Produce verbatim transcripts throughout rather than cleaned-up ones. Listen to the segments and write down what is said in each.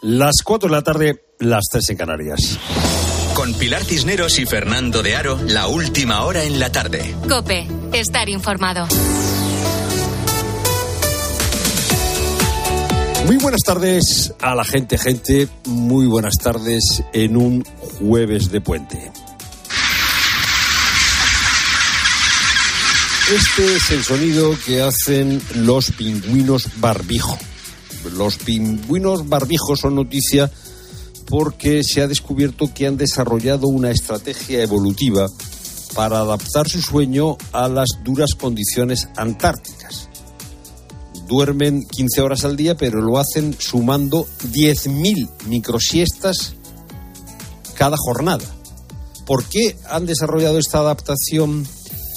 Las cuatro de la tarde, las tres en Canarias. Con Pilar Cisneros y Fernando de Aro, la última hora en la tarde. COPE, estar informado. Muy buenas tardes a la gente, gente. Muy buenas tardes en un jueves de puente. Este es el sonido que hacen los pingüinos barbijo. Los pingüinos barbijo son noticia porque se ha descubierto que han desarrollado una estrategia evolutiva para adaptar su sueño a las duras condiciones antárticas. Duermen quince horas al día, pero lo hacen sumando diez mil microsiestas cada jornada. ¿Por qué han desarrollado esta adaptación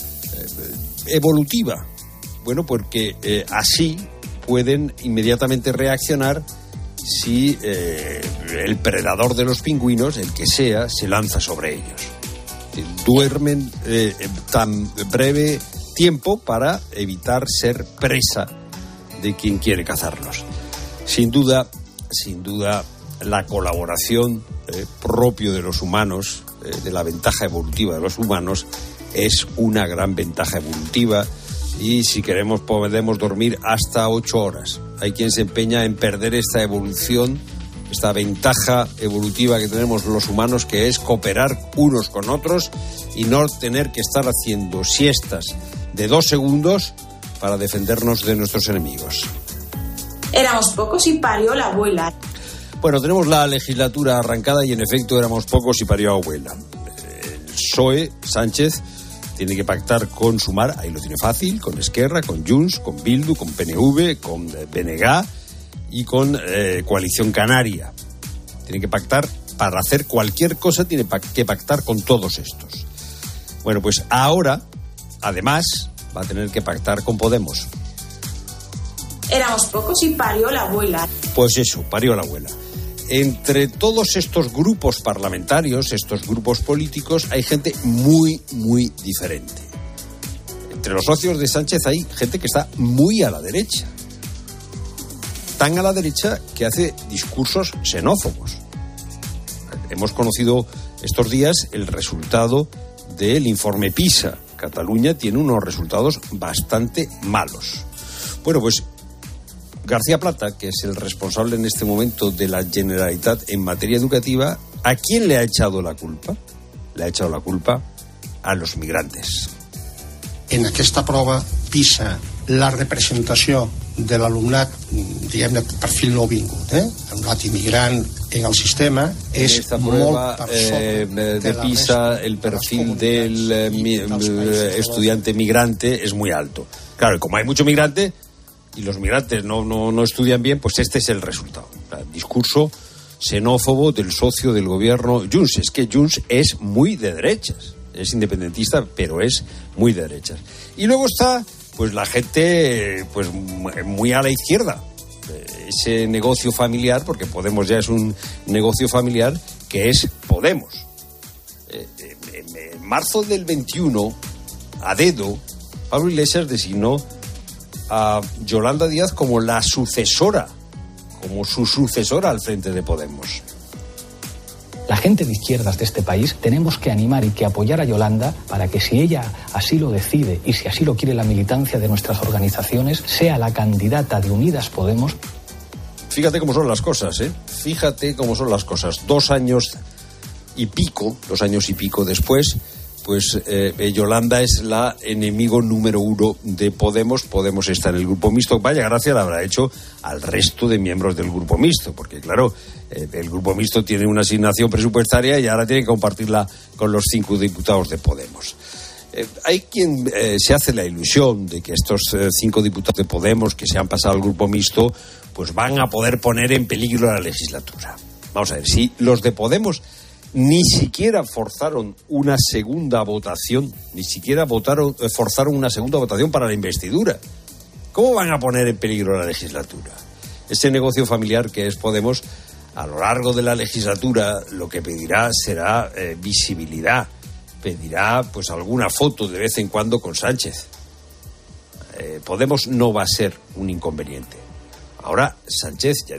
eh, evolutiva? Bueno, porque eh, así pueden inmediatamente reaccionar si eh, el predador de los pingüinos, el que sea, se lanza sobre ellos. Duermen eh, tan breve tiempo para evitar ser presa de quien quiere cazarlos. Sin duda, sin duda, la colaboración eh, propio de los humanos, eh, de la ventaja evolutiva de los humanos, es una gran ventaja evolutiva. Y si queremos podemos dormir hasta ocho horas. Hay quien se empeña en perder esta evolución, esta ventaja evolutiva que tenemos los humanos, que es cooperar unos con otros y no tener que estar haciendo siestas de dos segundos para defendernos de nuestros enemigos. Éramos pocos y parió la abuela. Bueno, tenemos la legislatura arrancada y en efecto éramos pocos y parió abuela. El P S O E, Sánchez, tiene que pactar con Sumar, ahí lo tiene fácil, con Esquerra, con Junts, con Bildu, con P N V, con B N G y con eh, Coalición Canaria. Tiene que pactar, para hacer cualquier cosa tiene que pactar con todos estos. Bueno, pues ahora, además, va a tener que pactar con Podemos. Éramos pocos y parió la abuela. Pues eso, parió la abuela. Entre todos estos grupos parlamentarios, estos grupos políticos, hay gente muy, muy diferente. Entre los socios de Sánchez hay gente que está muy a la derecha. Tan a la derecha que hace discursos xenófobos. Hemos conocido estos días el resultado del informe PISA. Cataluña tiene unos resultados bastante malos. Bueno, pues García Plata, que es el responsable en este momento de la Generalitat en materia educativa, ¿a quién le ha echado la culpa? Le ha echado la culpa a los migrantes. En aquesta prova PISA, la representació de l'alumnat, diguem-ne, perfil no vingut, eh? Alumnat immigrant en el sistema, és en esta prueba, molt per sobre eh, de PISA, el perfil del eh, mi, eh, estudiante migrante es muy alto. Claro, y como hay mucho migrante y los migrantes no, no, no estudian bien, pues este es el resultado. El discurso xenófobo del socio del gobierno Junts. Es que Junts es muy de derechas, es independentista, pero es muy de derechas. Y luego está pues la gente pues muy a la izquierda, ese negocio familiar, porque Podemos ya es un negocio familiar, que es Podemos. En marzo del veintiuno, a dedo, Pablo Iglesias designó a Yolanda Díaz como la sucesora, como su sucesora al frente de Podemos. La gente de izquierdas de este país tenemos que animar y que apoyar a Yolanda para que, si ella así lo decide y si así lo quiere la militancia de nuestras organizaciones, sea la candidata de Unidas Podemos. Fíjate cómo son las cosas, ¿eh? Fíjate cómo son las cosas. Dos años y pico, dos años y pico después, pues eh, Yolanda es la enemigo número uno de Podemos. Podemos está en el grupo mixto. Vaya gracia la habrá hecho al resto de miembros del grupo mixto, porque claro, eh, el grupo mixto tiene una asignación presupuestaria y ahora tiene que compartirla con los cinco diputados de Podemos. Eh, hay quien eh, se hace la ilusión de que estos eh, cinco diputados de Podemos que se han pasado al grupo mixto pues van a poder poner en peligro la legislatura. Vamos a ver, si los de Podemos ni siquiera forzaron una segunda votación, ni siquiera votaron, forzaron una segunda votación para la investidura, ¿cómo van a poner en peligro la legislatura? Ese negocio familiar que es Podemos, a lo largo de la legislatura, lo que pedirá será eh, visibilidad, pedirá pues alguna foto de vez en cuando con Sánchez. Eh, Podemos no va a ser un inconveniente. Ahora, Sánchez, ya digo,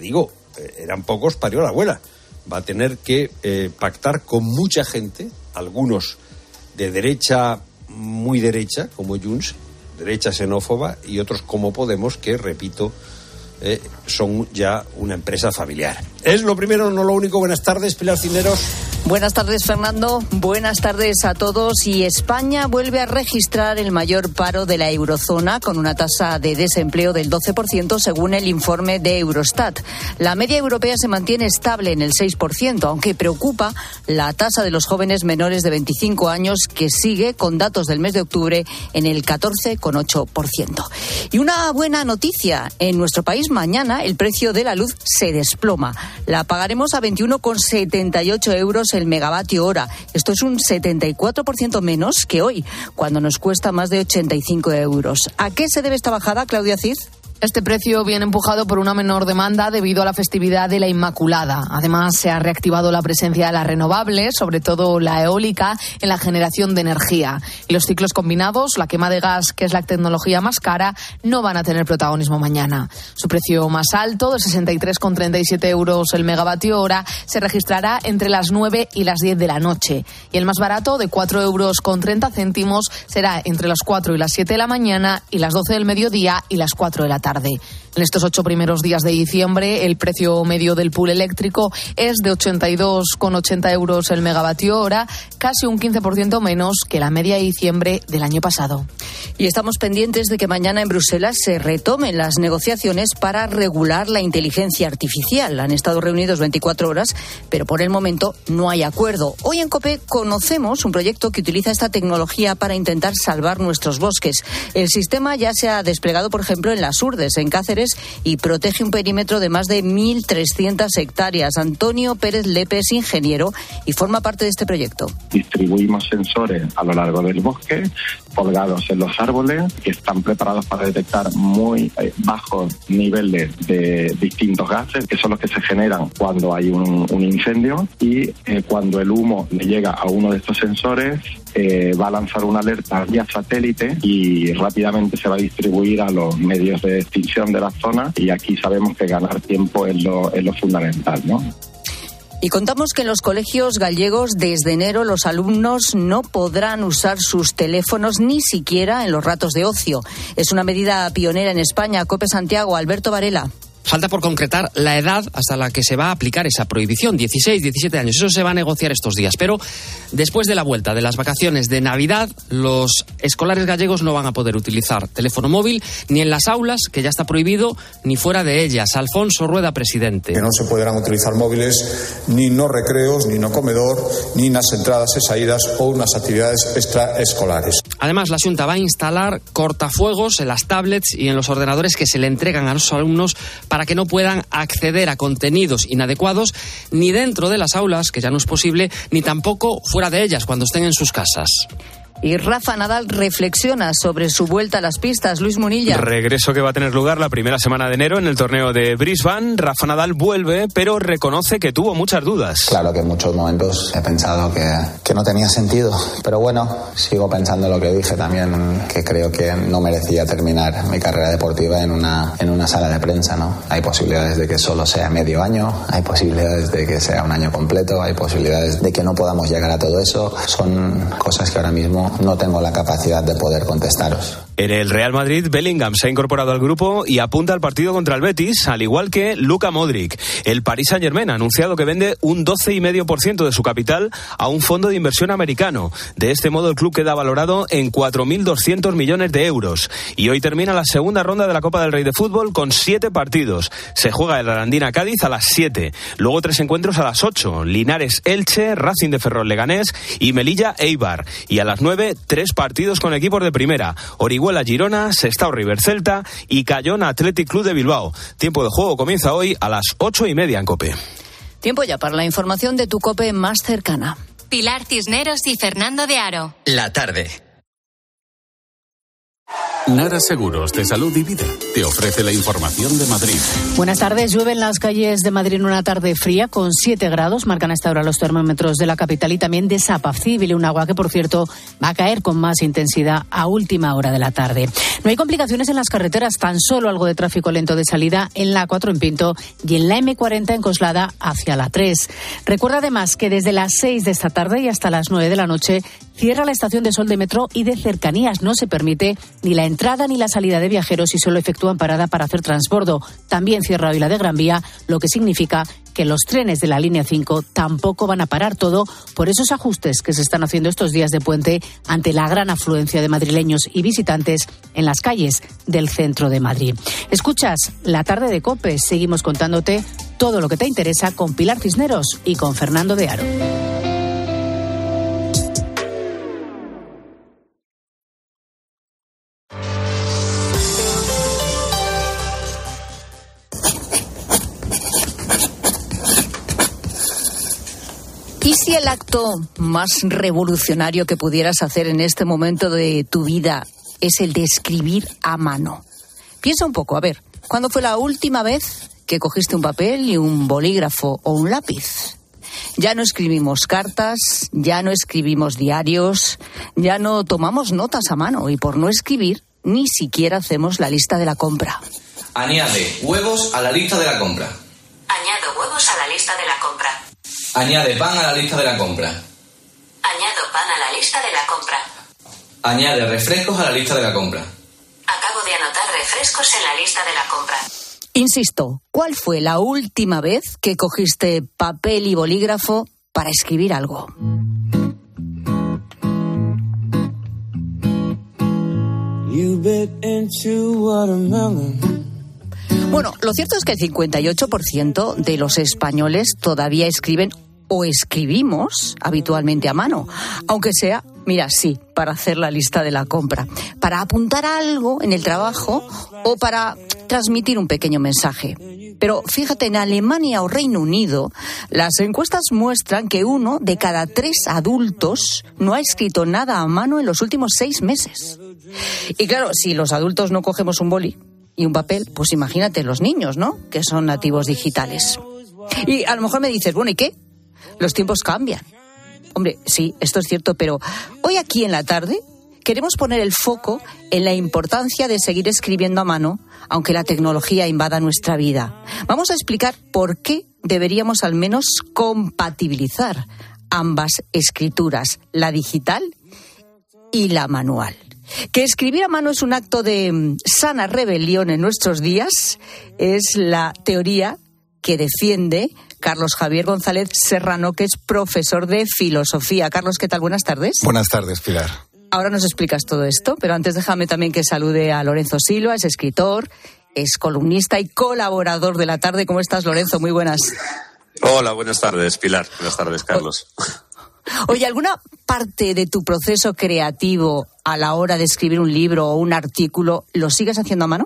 eran pocos, parió la abuela. Va a tener que eh, pactar con mucha gente, algunos de derecha, muy derecha, como Junts, derecha xenófoba, y otros como Podemos, que, repito, eh, son ya una empresa familiar. Es lo primero, no lo único. Buenas tardes, Pilar Cisneros. Buenas tardes, Fernando. Buenas tardes a todos. Y España vuelve a registrar el mayor paro de la eurozona, con una tasa de desempleo del doce por ciento, según el informe de Eurostat. La media europea se mantiene estable en el seis por ciento, aunque preocupa la tasa de los jóvenes menores de veinticinco años, que sigue, con datos del mes de octubre, en el catorce coma ocho por ciento. Y una buena noticia: en nuestro país mañana el precio de la luz se desploma. La pagaremos a veintiuno coma setenta y ocho euros el megavatio hora. Esto es un setenta y cuatro por ciento menos que hoy, cuando nos cuesta más de ochenta y cinco euros. ¿A qué se debe esta bajada, Claudia Cid? Este precio viene empujado por una menor demanda debido a la festividad de la Inmaculada. Además, se ha reactivado la presencia de las renovables, sobre todo la eólica, en la generación de energía. Y los ciclos combinados, la quema de gas, que es la tecnología más cara, no van a tener protagonismo mañana. Su precio más alto, de sesenta y tres coma treinta y siete euros el megavatio hora, se registrará entre las nueve y las diez de la noche. Y el más barato, de cuatro euros con treinta céntimos, será entre las cuatro y las siete de la mañana y las doce del mediodía y las cuatro de la tarde. En estos ocho primeros días de diciembre, el precio medio del pool eléctrico es de ochenta y dos coma ochenta euros el megavatio hora, casi un quince por ciento menos que la media de diciembre del año pasado. Y estamos pendientes de que mañana en Bruselas se retomen las negociaciones para regular la inteligencia artificial. Han estado reunidos veinticuatro horas, pero por el momento no hay acuerdo. Hoy en COPE conocemos un proyecto que utiliza esta tecnología para intentar salvar nuestros bosques. El sistema ya se ha desplegado, por ejemplo, en las Urdes, en Cáceres, y protege un perímetro de más de mil trescientas hectáreas. Antonio Pérez Lepe es ingeniero y forma parte de este proyecto. Distribuimos sensores a lo largo del bosque, colgados en los árboles, que están preparados para detectar muy bajos niveles de distintos gases, que son los que se generan cuando hay un, un incendio, y eh, cuando el humo le llega a uno de estos sensores, eh, va a lanzar una alerta vía satélite y rápidamente se va a distribuir a los medios de extinción de la zona, y aquí sabemos que ganar tiempo es lo, es lo fundamental, ¿no? Y contamos que en los colegios gallegos desde enero los alumnos no podrán usar sus teléfonos ni siquiera en los ratos de ocio. Es una medida pionera en España. COPE Santiago, Alberto Varela. Falta por concretar la edad hasta la que se va a aplicar esa prohibición, dieciséis, diecisiete años. Eso se va a negociar estos días. Pero después de la vuelta de las vacaciones de Navidad, los escolares gallegos no van a poder utilizar teléfono móvil ni en las aulas, que ya está prohibido, ni fuera de ellas. Alfonso Rueda, presidente. Que no se podrán utilizar móviles ni en los recreos, ni en el comedor, ni en las entradas y salidas o unas actividades extraescolares. Además, la Xunta va a instalar cortafuegos en las tablets y en los ordenadores que se le entregan a los alumnos para que no puedan acceder a contenidos inadecuados ni dentro de las aulas, que ya no es posible, ni tampoco fuera de ellas cuando estén en sus casas. Y Rafa Nadal reflexiona sobre su vuelta a las pistas. Luis Munilla. Regreso que va a tener lugar la primera semana de enero en el torneo de Brisbane. Rafa Nadal vuelve, pero reconoce que tuvo muchas dudas. Claro que en muchos momentos he pensado que, que no tenía sentido. Pero bueno, sigo pensando lo que dije también, que creo que no merecía terminar mi carrera deportiva en una, en una sala de prensa, ¿no? Hay posibilidades de que solo sea medio año, hay posibilidades de que sea un año completo, hay posibilidades de que no podamos llegar a todo eso. Son cosas que ahora mismo no tengo la capacidad de poder contestaros. En el Real Madrid, Bellingham se ha incorporado al grupo y apunta al partido contra el Betis, al igual que Luka Modric. El Paris Saint-Germain ha anunciado que vende un doce coma cinco por ciento de su capital a un fondo de inversión americano. De este modo, el club queda valorado en cuatro mil doscientos millones de euros. Y hoy termina la segunda ronda de la Copa del Rey de Fútbol con siete partidos. Se juega el Arandina-Cádiz a las siete. Luego tres encuentros a las ocho. Linares-Elche, Racing de Ferrol-Leganés y Melilla-Eibar. Y a las nueve, tres partidos con equipos de primera. Orihuela Girona, Sestao River Celta y Cayón Athletic Club de Bilbao. Tiempo de juego comienza hoy a las ocho y media en COPE. Tiempo ya para la información de tu COPE más cercana. Pilar Cisneros y Fernando de Aro. La tarde. Nara Seguros de Salud y Vida te ofrece la información de Madrid. Buenas tardes. Llueve en las calles de Madrid en una tarde fría con siete grados. Marcan a esta hora los termómetros de la capital y también desapacible. Un agua que, por cierto, va a caer con más intensidad a última hora de la tarde. No hay complicaciones en las carreteras, tan solo algo de tráfico lento de salida en la A cuatro en Pinto y en la eme cuarenta en Coslada hacia la tres. Recuerda además que desde las seis de esta tarde y hasta las nueve de la noche cierra la estación de Sol de Metro y de Cercanías. No se permite ni la entrada ni la salida de viajeros y solo efectúan parada para hacer transbordo. También cierra hoy la de Gran Vía, lo que significa que los trenes de la línea cinco tampoco van a parar, todo por esos ajustes que se están haciendo estos días de puente ante la gran afluencia de madrileños y visitantes en las calles del centro de Madrid. Escuchas La Tarde de COPE. Seguimos contándote todo lo que te interesa con Pilar Cisneros y con Fernando de Aro. ¿Y si el acto más revolucionario que pudieras hacer en este momento de tu vida es el de escribir a mano? Piensa un poco, a ver, ¿cuándo fue la última vez que cogiste un papel y un bolígrafo o un lápiz? Ya no escribimos cartas, ya no escribimos diarios, ya no tomamos notas a mano y por no escribir ni siquiera hacemos la lista de la compra. Añade huevos a la lista de la compra. Añado huevos a la lista de la compra. Añade pan a la lista de la compra. Añado pan a la lista de la compra. Añade refrescos a la lista de la compra. Acabo de anotar refrescos en la lista de la compra. Insisto, ¿cuál fue la última vez que cogiste papel y bolígrafo para escribir algo? You bit into watermelon. Bueno, lo cierto es que el cincuenta y ocho por ciento de los españoles todavía escriben o escribimos habitualmente a mano, aunque sea, mira, sí, para hacer la lista de la compra, para apuntar algo en el trabajo o para transmitir un pequeño mensaje. Pero fíjate, en Alemania o Reino Unido, las encuestas muestran que uno de cada tres adultos no ha escrito nada a mano en los últimos seis meses. Y claro, si los adultos no cogemos un boli y un papel, pues imagínate los niños, ¿no?, que son nativos digitales. Y a lo mejor me dices, bueno, ¿y qué? Los tiempos cambian. Hombre, sí, esto es cierto, pero hoy aquí en la tarde queremos poner el foco en la importancia de seguir escribiendo a mano, aunque la tecnología invada nuestra vida. Vamos a explicar por qué deberíamos al menos compatibilizar ambas escrituras, la digital y la manual. Que escribir a mano es un acto de sana rebelión en nuestros días es la teoría que defiende Carlos Javier González Serrano, que es profesor de filosofía. Carlos, ¿qué tal? Buenas tardes. Buenas tardes, Pilar. Ahora nos explicas todo esto, pero antes déjame también que salude a Lorenzo Silva, es escritor, es columnista y colaborador de La Tarde. ¿Cómo estás, Lorenzo? Muy buenas. Hola, buenas tardes, Pilar. Buenas tardes, Carlos. Oye, ¿alguna parte de tu proceso creativo a la hora de escribir un libro o un artículo lo sigues haciendo a mano?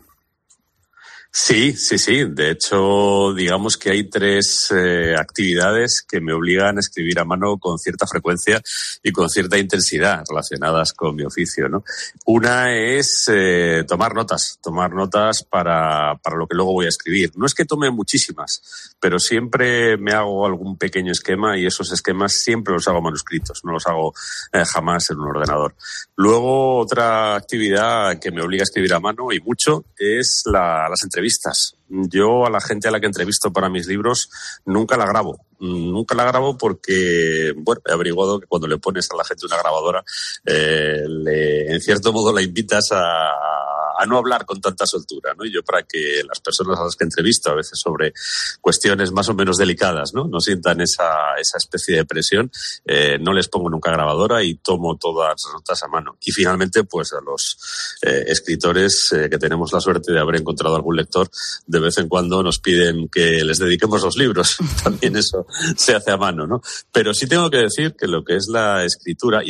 Sí, sí, sí. De hecho, digamos que hay tres eh, actividades que me obligan a escribir a mano con cierta frecuencia y con cierta intensidad relacionadas con mi oficio, ¿no? Una es eh, tomar notas, tomar notas para, para lo que luego voy a escribir. No es que tome muchísimas, pero siempre me hago algún pequeño esquema y esos esquemas siempre los hago manuscritos, no los hago eh, jamás en un ordenador. Luego, otra actividad que me obliga a escribir a mano y mucho es la, las entrevistas. Yo a la gente a la que entrevisto para mis libros nunca la grabo. Nunca la grabo porque, bueno, he averiguado que cuando le pones a la gente una grabadora, eh, le, en cierto modo la invitas a, a no hablar con tanta soltura, ¿no? Y yo, para que las personas a las que entrevisto, a veces sobre cuestiones más o menos delicadas, ¿no?, no sientan esa, esa especie de presión, eh, no les pongo nunca grabadora y tomo todas las notas a mano. Y finalmente, pues a los eh, escritores eh, que tenemos la suerte de haber encontrado algún lector, de vez en cuando nos piden que les dediquemos los libros. También eso se hace a mano, ¿no? Pero sí tengo que decir que lo que es la escritura, y además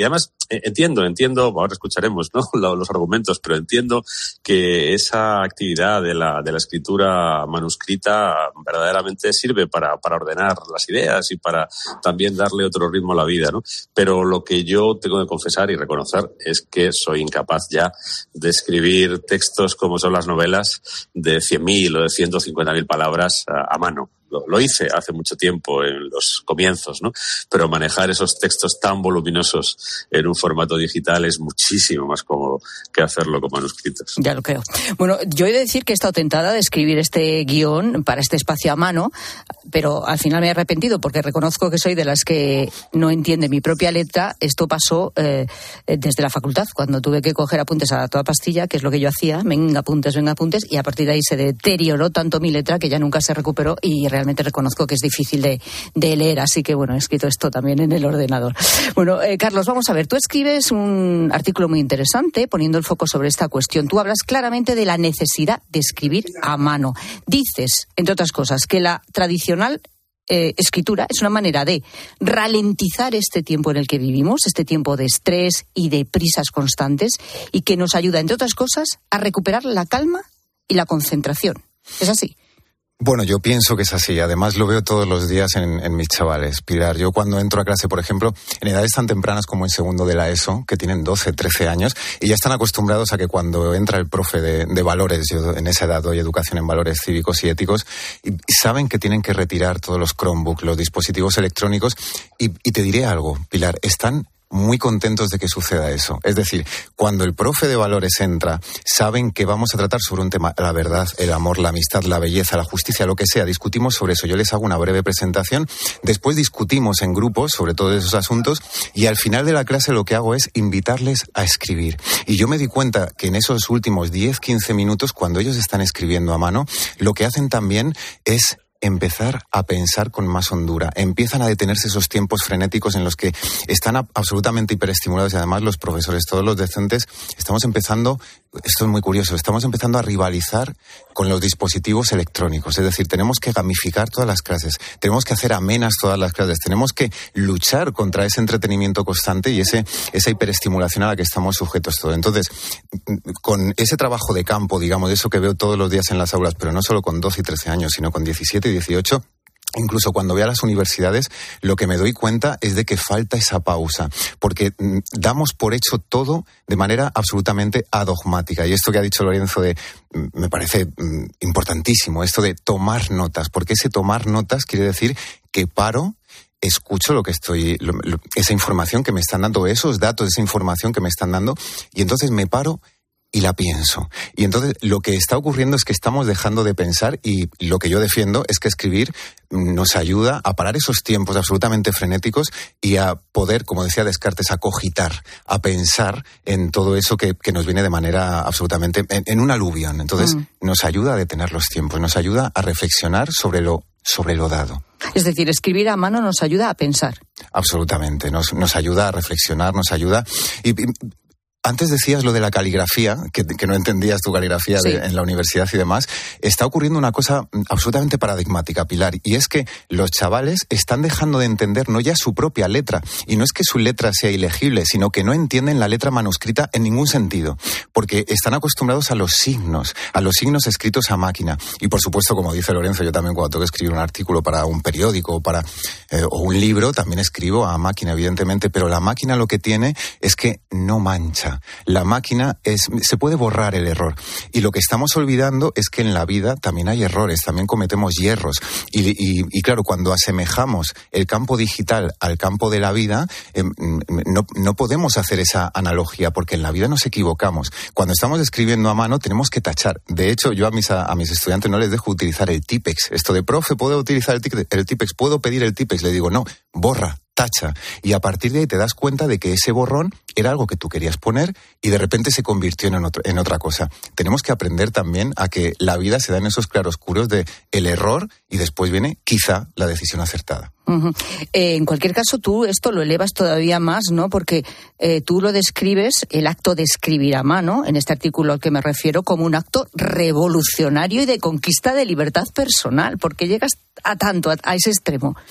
entiendo, entiendo, ahora escucharemos, ¿no?, los argumentos, pero entiendo que esa actividad de la, de la escritura manuscrita verdaderamente sirve para, para ordenar las ideas y para también darle otro ritmo a la vida, ¿no? Pero lo que yo tengo que confesar y reconocer es que soy incapaz ya de escribir textos como son las novelas de cien mil o de ciento cincuenta mil palabras a, a mano. Lo hice hace mucho tiempo en los comienzos, ¿no? Pero manejar esos textos tan voluminosos en un formato digital es muchísimo más cómodo que hacerlo con manuscritos. Ya lo creo. Bueno, yo he de decir que he estado tentada de escribir este guión para este espacio a mano, pero al final me he arrepentido porque reconozco que soy de las que no entiende mi propia letra. Esto pasó eh, desde la facultad, cuando tuve que coger apuntes a toda pastilla, que es lo que yo hacía, venga apuntes, venga apuntes, y a partir de ahí se deterioró tanto mi letra que ya nunca se recuperó y realmente reconozco que es difícil de, de leer, así que bueno, he escrito esto también en el ordenador. Bueno, eh, Carlos, vamos a ver, tú escribes un artículo muy interesante poniendo el foco sobre esta cuestión. Tú hablas claramente de la necesidad de escribir a mano. Dices, entre otras cosas, que la tradicional Eh, escritura es una manera de ralentizar este tiempo en el que vivimos, este tiempo de estrés y de prisas constantes, y que nos ayuda, entre otras cosas, a recuperar la calma y la concentración. ¿Es así? Bueno, yo pienso que es así. Además, lo veo todos los días en, en mis chavales. Pilar, yo cuando entro a clase, por ejemplo, en edades tan tempranas como en segundo de la ESO, que tienen doce, trece años, y ya están acostumbrados a que cuando entra el profe de, de valores, yo en esa edad doy educación en valores cívicos y éticos, y, y saben que tienen que retirar todos los Chromebooks, los dispositivos electrónicos, y, y te diré algo, Pilar, están muy contentos de que suceda eso. Es decir, cuando el profe de valores entra, saben que vamos a tratar sobre un tema, la verdad, el amor, la amistad, la belleza, la justicia, lo que sea. Discutimos sobre eso. Yo les hago una breve presentación, después discutimos en grupos sobre todos esos asuntos y al final de la clase lo que hago es invitarles a escribir. Y yo me di cuenta que en esos últimos diez, quince minutos, cuando ellos están escribiendo a mano, lo que hacen también es empezar a pensar con más hondura. Empiezan a detenerse esos tiempos frenéticos en los que están a, absolutamente hiperestimulados y además los profesores, todos los docentes, estamos empezando, esto es muy curioso, estamos empezando a rivalizar con los dispositivos electrónicos. Es decir, tenemos que gamificar todas las clases, tenemos que hacer amenas todas las clases, tenemos que luchar contra ese entretenimiento constante y ese, esa hiperestimulación a la que estamos sujetos todos. Entonces, con ese trabajo de campo, digamos, eso que veo todos los días en las aulas, pero no solo con doce y trece años, sino con diecisiete y dieciocho, incluso cuando voy a las universidades, lo que me doy cuenta es de que falta esa pausa, porque mm, damos por hecho todo de manera absolutamente adogmática. Y esto que ha dicho Lorenzo de, mm, me parece mm, importantísimo, esto de tomar notas, porque ese tomar notas quiere decir que paro, escucho lo que estoy, lo, lo, esa información que me están dando, esos datos, esa información que me están dando, y entonces me paro y la pienso. Y entonces lo que está ocurriendo es que estamos dejando de pensar y lo que yo defiendo es que escribir nos ayuda a parar esos tiempos absolutamente frenéticos y a poder, como decía Descartes, a cogitar, a pensar en todo eso que, que nos viene de manera absolutamente, en, en un aluvión. Entonces mm. nos ayuda a detener los tiempos, nos ayuda a reflexionar sobre lo, sobre lo dado. Es decir, escribir a mano nos ayuda a pensar. Absolutamente, nos, nos ayuda a reflexionar, nos ayuda... Y, y, antes decías lo de la caligrafía, que, que no entendías tu caligrafía sí. de, en la universidad y demás. Está ocurriendo una cosa absolutamente paradigmática, Pilar, y es que los chavales están dejando de entender no ya su propia letra, y no es que su letra sea ilegible, sino que no entienden la letra manuscrita en ningún sentido, porque están acostumbrados a los signos, a los signos escritos a máquina. Y por supuesto, como dice Lorenzo, yo también cuando tengo que escribir un artículo para un periódico o, para, eh, o un libro, también escribo a máquina, evidentemente, pero la máquina lo que tiene es que no mancha. La máquina es, se puede borrar el error. Y lo que estamos olvidando es que en la vida también hay errores, también cometemos hierros. Y, y, y claro, cuando asemejamos el campo digital al campo de la vida, eh, no, no podemos hacer esa analogía, porque en la vida nos equivocamos. Cuando estamos escribiendo a mano tenemos que tachar. De hecho, yo a mis, a, a mis estudiantes no les dejo utilizar el Tipex. Esto de, profe, ¿puedo utilizar el, el Tipex? ¿Puedo pedir el Tipex? Le digo, no, borra. Tacha, y a partir de ahí te das cuenta de que ese borrón era algo que tú querías poner y de repente se convirtió en, otro, en otra cosa. Tenemos que aprender también a que la vida se da en esos claroscuros de el error y después viene quizá la decisión acertada. Uh-huh. Eh, en cualquier caso, tú esto lo elevas todavía más, ¿no? Porque eh, tú lo describes, el acto de escribir a mano, en este artículo al que me refiero, como un acto revolucionario y de conquista de libertad personal. ¿Por qué llegas a tanto, a, a ese extremo?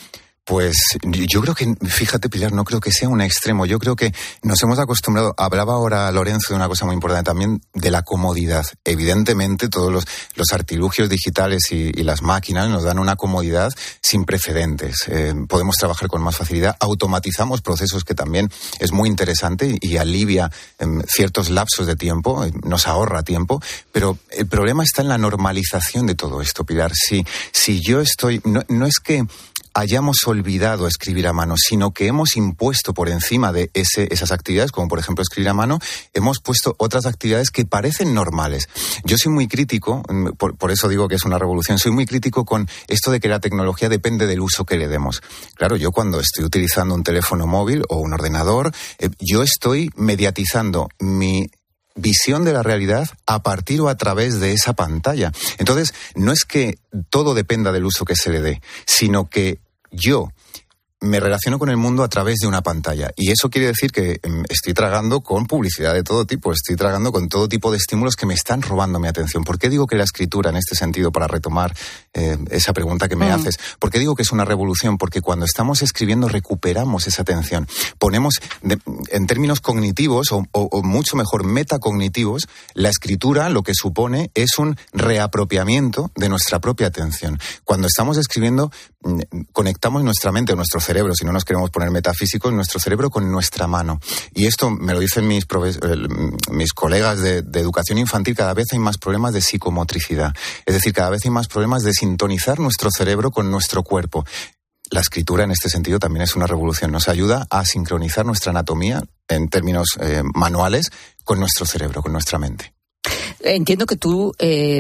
Pues yo creo que, fíjate Pilar, no creo que sea un extremo. Yo creo que nos hemos acostumbrado, hablaba ahora Lorenzo de una cosa muy importante también, de la comodidad. Evidentemente todos los, los artilugios digitales y, y las máquinas nos dan una comodidad sin precedentes. Eh, podemos trabajar con más facilidad, automatizamos procesos, que también es muy interesante y, y alivia eh, ciertos lapsos de tiempo, eh, nos ahorra tiempo, pero el problema está en la normalización de todo esto, Pilar. Si, si yo estoy, no, no es que hayamos olvidado escribir a mano, sino que hemos impuesto por encima de ese, esas actividades, como por ejemplo escribir a mano, hemos puesto otras actividades que parecen normales. Yo soy muy crítico, por, por eso digo que es una revolución, soy muy crítico con esto de que la tecnología depende del uso que le demos. Claro, yo cuando estoy utilizando un teléfono móvil o un ordenador, eh, yo estoy mediatizando mi visión de la realidad a partir o a través de esa pantalla. Entonces, no es que todo dependa del uso que se le dé, sino que yo me relaciono con el mundo a través de una pantalla. Y eso quiere decir que estoy tragando con publicidad de todo tipo, estoy tragando con todo tipo de estímulos que me están robando mi atención. ¿Por qué digo que la escritura, en este sentido, para retomar eh, esa pregunta que me mm. haces, por qué digo que es una revolución? Porque cuando estamos escribiendo recuperamos esa atención. Ponemos, de, en términos cognitivos, o, o, o mucho mejor metacognitivos, la escritura lo que supone es un reapropiamiento de nuestra propia atención. Cuando estamos escribiendo, conectamos nuestra mente, nuestro cerebro, cerebro, si no nos queremos poner metafísicos, nuestro cerebro con nuestra mano. Y esto me lo dicen mis, proves- mis colegas de, de educación infantil, cada vez hay más problemas de psicomotricidad. Es decir, cada vez hay más problemas de sintonizar nuestro cerebro con nuestro cuerpo. La escritura en este sentido también es una revolución. Nos ayuda a sincronizar nuestra anatomía en términos eh, manuales con nuestro cerebro, con nuestra mente. Entiendo que tú eh,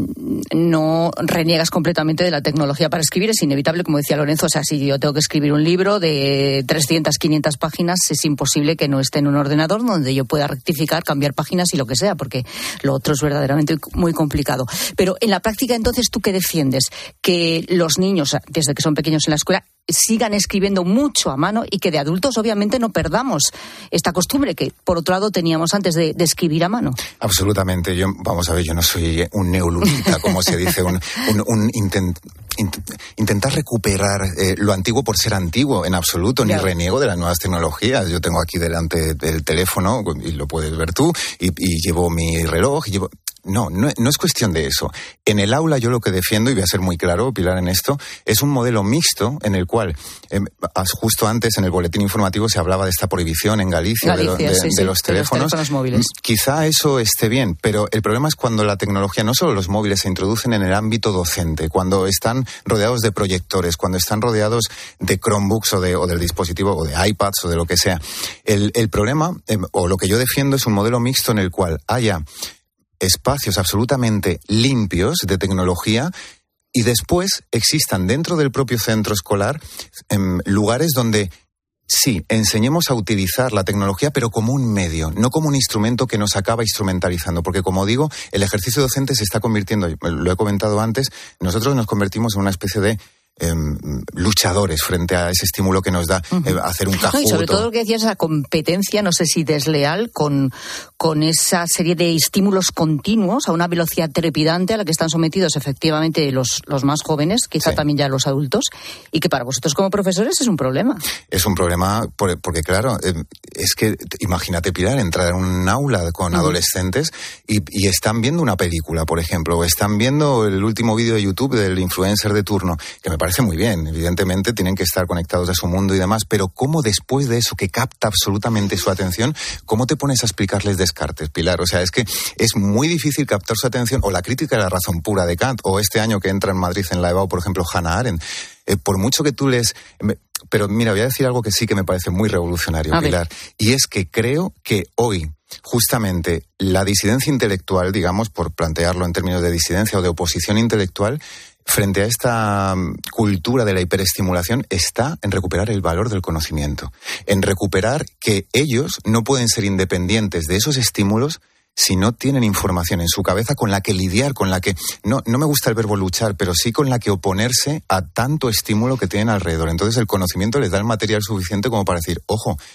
no reniegas completamente de la tecnología para escribir, es inevitable, como decía Lorenzo. O sea, si yo tengo que escribir un libro de trescientas, quinientas páginas, es imposible que no esté en un ordenador donde yo pueda rectificar, cambiar páginas y lo que sea, porque lo otro es verdaderamente muy complicado. Pero en la práctica, entonces, ¿tú qué defiendes? Que los niños, desde que son pequeños en la escuela, sigan escribiendo mucho a mano y que de adultos obviamente no perdamos esta costumbre que por otro lado teníamos antes de, de escribir a mano. Absolutamente. Yo, vamos a ver, yo no soy un neoludita, como se dice, un, un, un intent, int, intentar recuperar eh, lo antiguo por ser antiguo, en absoluto, ni reniego de las nuevas tecnologías. Yo tengo aquí delante el teléfono y lo puedes ver tú, y, y llevo mi reloj y llevo... No, no, no es cuestión de eso. En el aula yo lo que defiendo, y voy a ser muy claro, Pilar, en esto, es un modelo mixto en el cual, eh, justo antes en el boletín informativo se hablaba de esta prohibición en Galicia, Galicia de, de, sí, de, sí, los de los teléfonos móviles. Quizá eso esté bien, pero el problema es cuando la tecnología, no solo los móviles, se introducen en el ámbito docente, cuando están rodeados de proyectores, cuando están rodeados de Chromebooks o, de, o del dispositivo, o de iPads o de lo que sea. El, el problema, eh, o lo que yo defiendo, es un modelo mixto en el cual haya espacios absolutamente limpios de tecnología y después existan dentro del propio centro escolar eh, lugares donde sí, enseñemos a utilizar la tecnología, pero como un medio, no como un instrumento que nos acaba instrumentalizando. Porque, como digo, el ejercicio docente se está convirtiendo, lo he comentado antes, nosotros nos convertimos en una especie de Eh, luchadores frente a ese estímulo que nos da uh-huh. eh, hacer un cajuto. No, y sobre todo lo que decías, esa competencia, no sé si desleal, con, con esa serie de estímulos continuos a una velocidad trepidante a la que están sometidos efectivamente los, los más jóvenes, quizá sí. también ya los adultos, y que para vosotros como profesores es un problema. Es un problema por, porque, claro, eh, es que imagínate, Pilar, entrar en un aula con uh-huh. adolescentes y, y están viendo una película, por ejemplo, o están viendo el último vídeo de YouTube del influencer de turno, que me parece muy bien, evidentemente tienen que estar conectados a su mundo y demás, pero ¿cómo después de eso que capta absolutamente su atención, cómo te pones a explicarles Descartes, Pilar? O sea, es que es muy difícil captar su atención, o la crítica de la razón pura de Kant, o este año que entra en Madrid en la EBAU, por ejemplo, Hannah Arendt. Eh, por mucho que tú les... Pero mira, voy a decir algo que sí que me parece muy revolucionario, Pilar, y es que creo que hoy, justamente, la disidencia intelectual, digamos, por plantearlo en términos de disidencia o de oposición intelectual, frente a esta cultura de la hiperestimulación, está en recuperar el valor del conocimiento, en recuperar que ellos no pueden ser independientes de esos estímulos si no tienen información en su cabeza con la que lidiar, con la que, no, no me gusta el verbo luchar, pero sí con la que oponerse a tanto estímulo que tienen alrededor. Entonces el conocimiento les da el material suficiente como para decir, ojo,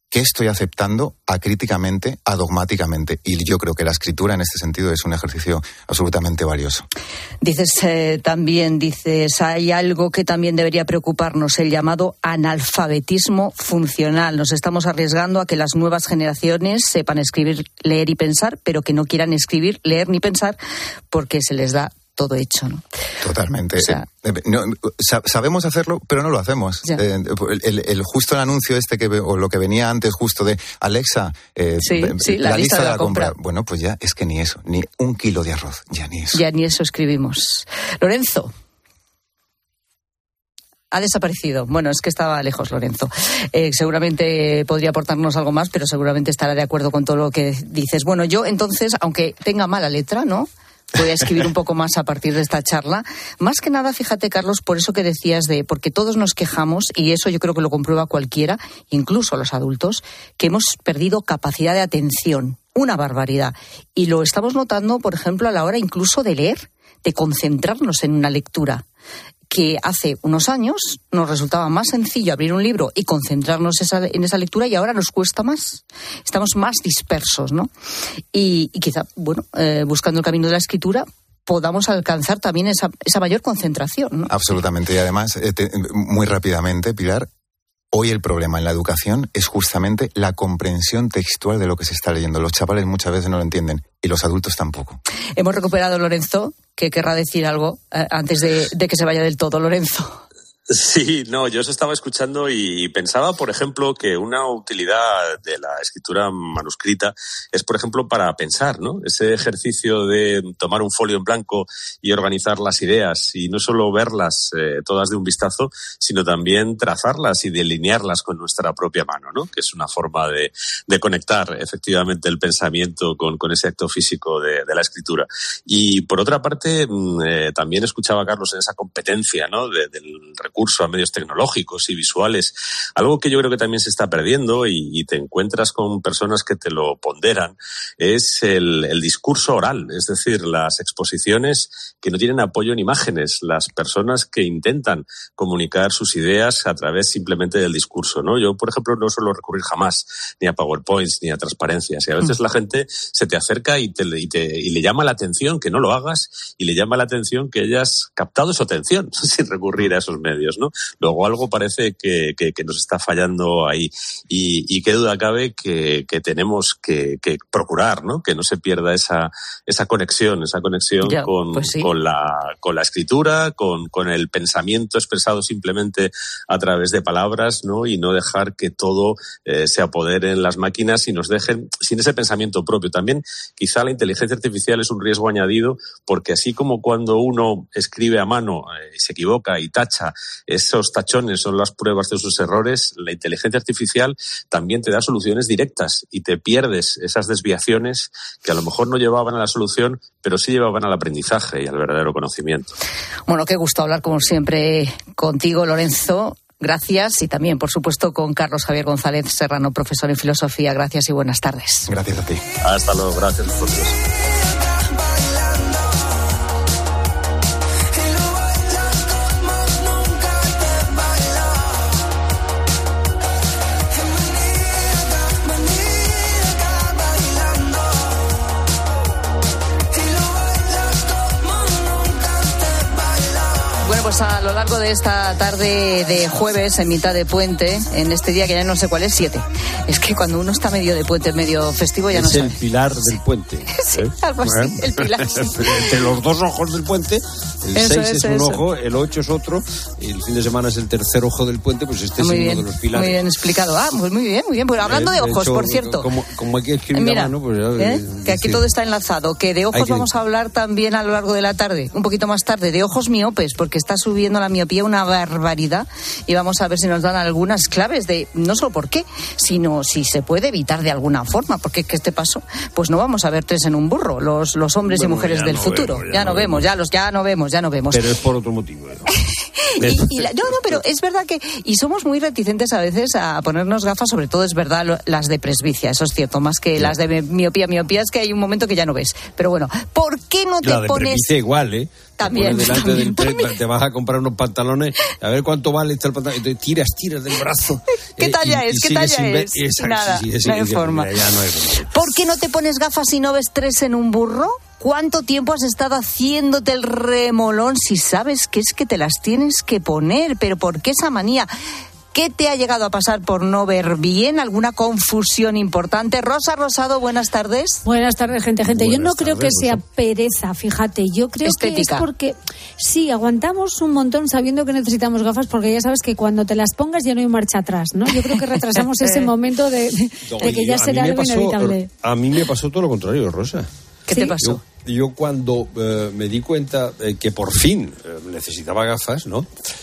¿Qué estoy aceptando acríticamente, adogmáticamente? Y yo creo que la escritura en este sentido es un ejercicio absolutamente valioso. Dices eh, también, dices, hay algo que también debería preocuparnos, el llamado analfabetismo funcional. Nos estamos arriesgando a que las nuevas generaciones sepan escribir, leer y pensar, pero que no quieran escribir, leer ni pensar porque se les da todo hecho, ¿no? Totalmente. O sea, eh, no, sabemos hacerlo, pero no lo hacemos. Eh, el, el, el justo el anuncio este que o lo que venía antes justo de Alexa, eh, sí, sí, la, la lista, lista de la, la compra. compra. Bueno, pues ya es que ni eso, ni un kilo de arroz, ya ni eso. Ya ni eso escribimos. Lorenzo. Ha desaparecido. Bueno, es que estaba lejos, Lorenzo. Eh, seguramente podría aportarnos algo más, pero seguramente estará de acuerdo con todo lo que dices. Bueno, yo entonces, aunque tenga mala letra, ¿no?, voy a escribir un poco más a partir de esta charla. Más que nada, fíjate, Carlos, por eso que decías de, porque todos nos quejamos, y eso yo creo que lo comprueba cualquiera, incluso los adultos, que hemos perdido capacidad de atención. Una barbaridad. Y lo estamos notando, por ejemplo, a la hora incluso de leer, de concentrarnos en una lectura, que hace unos años nos resultaba más sencillo abrir un libro y concentrarnos esa, en esa lectura, y ahora nos cuesta más. Estamos más dispersos, ¿no? Y, y quizá, bueno, eh, buscando el camino de la escritura, podamos alcanzar también esa, esa mayor concentración, ¿no? Absolutamente. Y además, eh, te, muy rápidamente, Pilar, hoy el problema en la educación es justamente la comprensión textual de lo que se está leyendo. Los chavales muchas veces no lo entienden y los adultos tampoco. Hemos recuperado, Lorenzo, que querrá decir algo eh, antes de, de que se vaya del todo, Lorenzo. Sí, no, yo os estaba escuchando y pensaba, por ejemplo, que una utilidad de la escritura manuscrita es, por ejemplo, para pensar, ¿no? Ese ejercicio de tomar un folio en blanco y organizar las ideas, y no solo verlas eh, todas de un vistazo, sino también trazarlas y delinearlas con nuestra propia mano, ¿no? Que es una forma de, de conectar efectivamente el pensamiento con, con ese acto físico de, de la escritura. Y por otra parte, eh, también escuchaba a Carlos en esa competencia, ¿no?, de, del recurso curso a medios tecnológicos y visuales, algo que yo creo que también se está perdiendo, y, y te encuentras con personas que te lo ponderan, es el, el discurso oral, es decir, las exposiciones que no tienen apoyo en imágenes, las personas que intentan comunicar sus ideas a través simplemente del discurso, ¿no? Yo, por ejemplo, no suelo recurrir jamás ni a PowerPoints ni a transparencias, y a veces la gente se te acerca y, te, y, te, y le llama la atención que no lo hagas, y le llama la atención que hayas captado su atención sin recurrir a esos medios, ¿no? Luego algo parece que, que, que nos está fallando ahí, y, y qué duda cabe que, que tenemos que, que procurar, ¿no?, que no se pierda esa, esa conexión, esa conexión ya, con, pues sí. con, la, con la escritura, con, con el pensamiento expresado simplemente a través de palabras, ¿no?, y no dejar que todo eh, se apodere en las máquinas y nos dejen sin ese pensamiento propio. También quizá la inteligencia artificial es un riesgo añadido, porque así como cuando uno escribe a mano eh, y se equivoca y tacha, esos tachones son las pruebas de sus errores, la inteligencia artificial también te da soluciones directas y te pierdes esas desviaciones que a lo mejor no llevaban a la solución, pero sí llevaban al aprendizaje y al verdadero conocimiento. Bueno, qué gusto hablar como siempre contigo, Lorenzo. Gracias, y también, por supuesto, con Carlos Javier González Serrano, profesor en filosofía. Gracias y buenas tardes. Gracias a ti. Hasta luego, gracias a vosotros. Pues a lo largo de esta tarde de jueves, en mitad de puente, en este día que ya no sé cuál es, siete. Es que cuando uno está medio de puente, medio festivo, ya es no sabe. Es el pilar del puente. Sí, ¿eh? Algo así, ¿eh? El pilar. Sí. Entre los dos ojos del puente, el eso, seis es un eso. ojo, el ocho es otro, y el fin de semana es el tercer ojo del puente, pues este muy es bien, uno de los pilares. Muy bien explicado. Ah, pues muy bien, muy bien. Pues hablando eh, de ojos, de hecho, por cierto. Como, como hay que escribir Mira, a mano, pues ya, ¿eh? Que aquí sí. Todo está enlazado. Que de ojos que... vamos a hablar también a lo largo de la tarde, un poquito más tarde, de ojos miopes, porque está subiendo la miopía una barbaridad, y vamos a ver si nos dan algunas claves de no solo por qué, sino si se puede evitar de alguna forma, porque es que este paso, pues no vamos a ver tres en un burro, los, los hombres bueno, y mujeres del no futuro. Vemos, ya, ya no, no vemos, vemos, ya los ya no vemos, ya no vemos. Pero es por otro motivo. ¿No? y, y la, no, no, pero es verdad que... Y somos muy reticentes a veces a ponernos gafas, sobre todo es verdad lo, las de presbicia, eso es cierto, más que sí. Las de miopía. Miopía es que hay un momento que ya no ves. Pero bueno, ¿por qué no te la de pones...? Presbicia igual, ¿eh? También, te delante también del pre, te vas a comprar unos pantalones, a ver cuánto vale este el pantalón, y te tiras, tiras del brazo. ¿Qué eh, talla y, es? y ¿Qué talla ver, es? Exacto, Nada, sí, sí, no hay sí, forma. Ya, ya no hay forma. ¿Por qué no te pones gafas si no ves tres en un burro? ¿Cuánto tiempo has estado haciéndote el remolón si sabes que es que te las tienes que poner? ¿Pero por qué esa manía? ¿Qué te ha llegado a pasar por no ver bien? ¿Alguna confusión importante? Rosa Rosado, buenas tardes. Buenas tardes, gente. gente. Buenas yo no creo tardes, que sea Rosa. pereza, fíjate. Yo creo Estética. que es porque sí, aguantamos un montón sabiendo que necesitamos gafas, porque ya sabes que cuando te las pongas ya no hay marcha atrás, ¿no? Yo creo que retrasamos ese momento de, de, No, de que ya yo- a será mí me algo pasó- inevitable. A mí me pasó todo lo contrario, Rosa. ¿Qué ¿Sí? te pasó? Yo, yo cuando eh, me di cuenta eh, que por fin eh, necesitaba gafas, ¿no?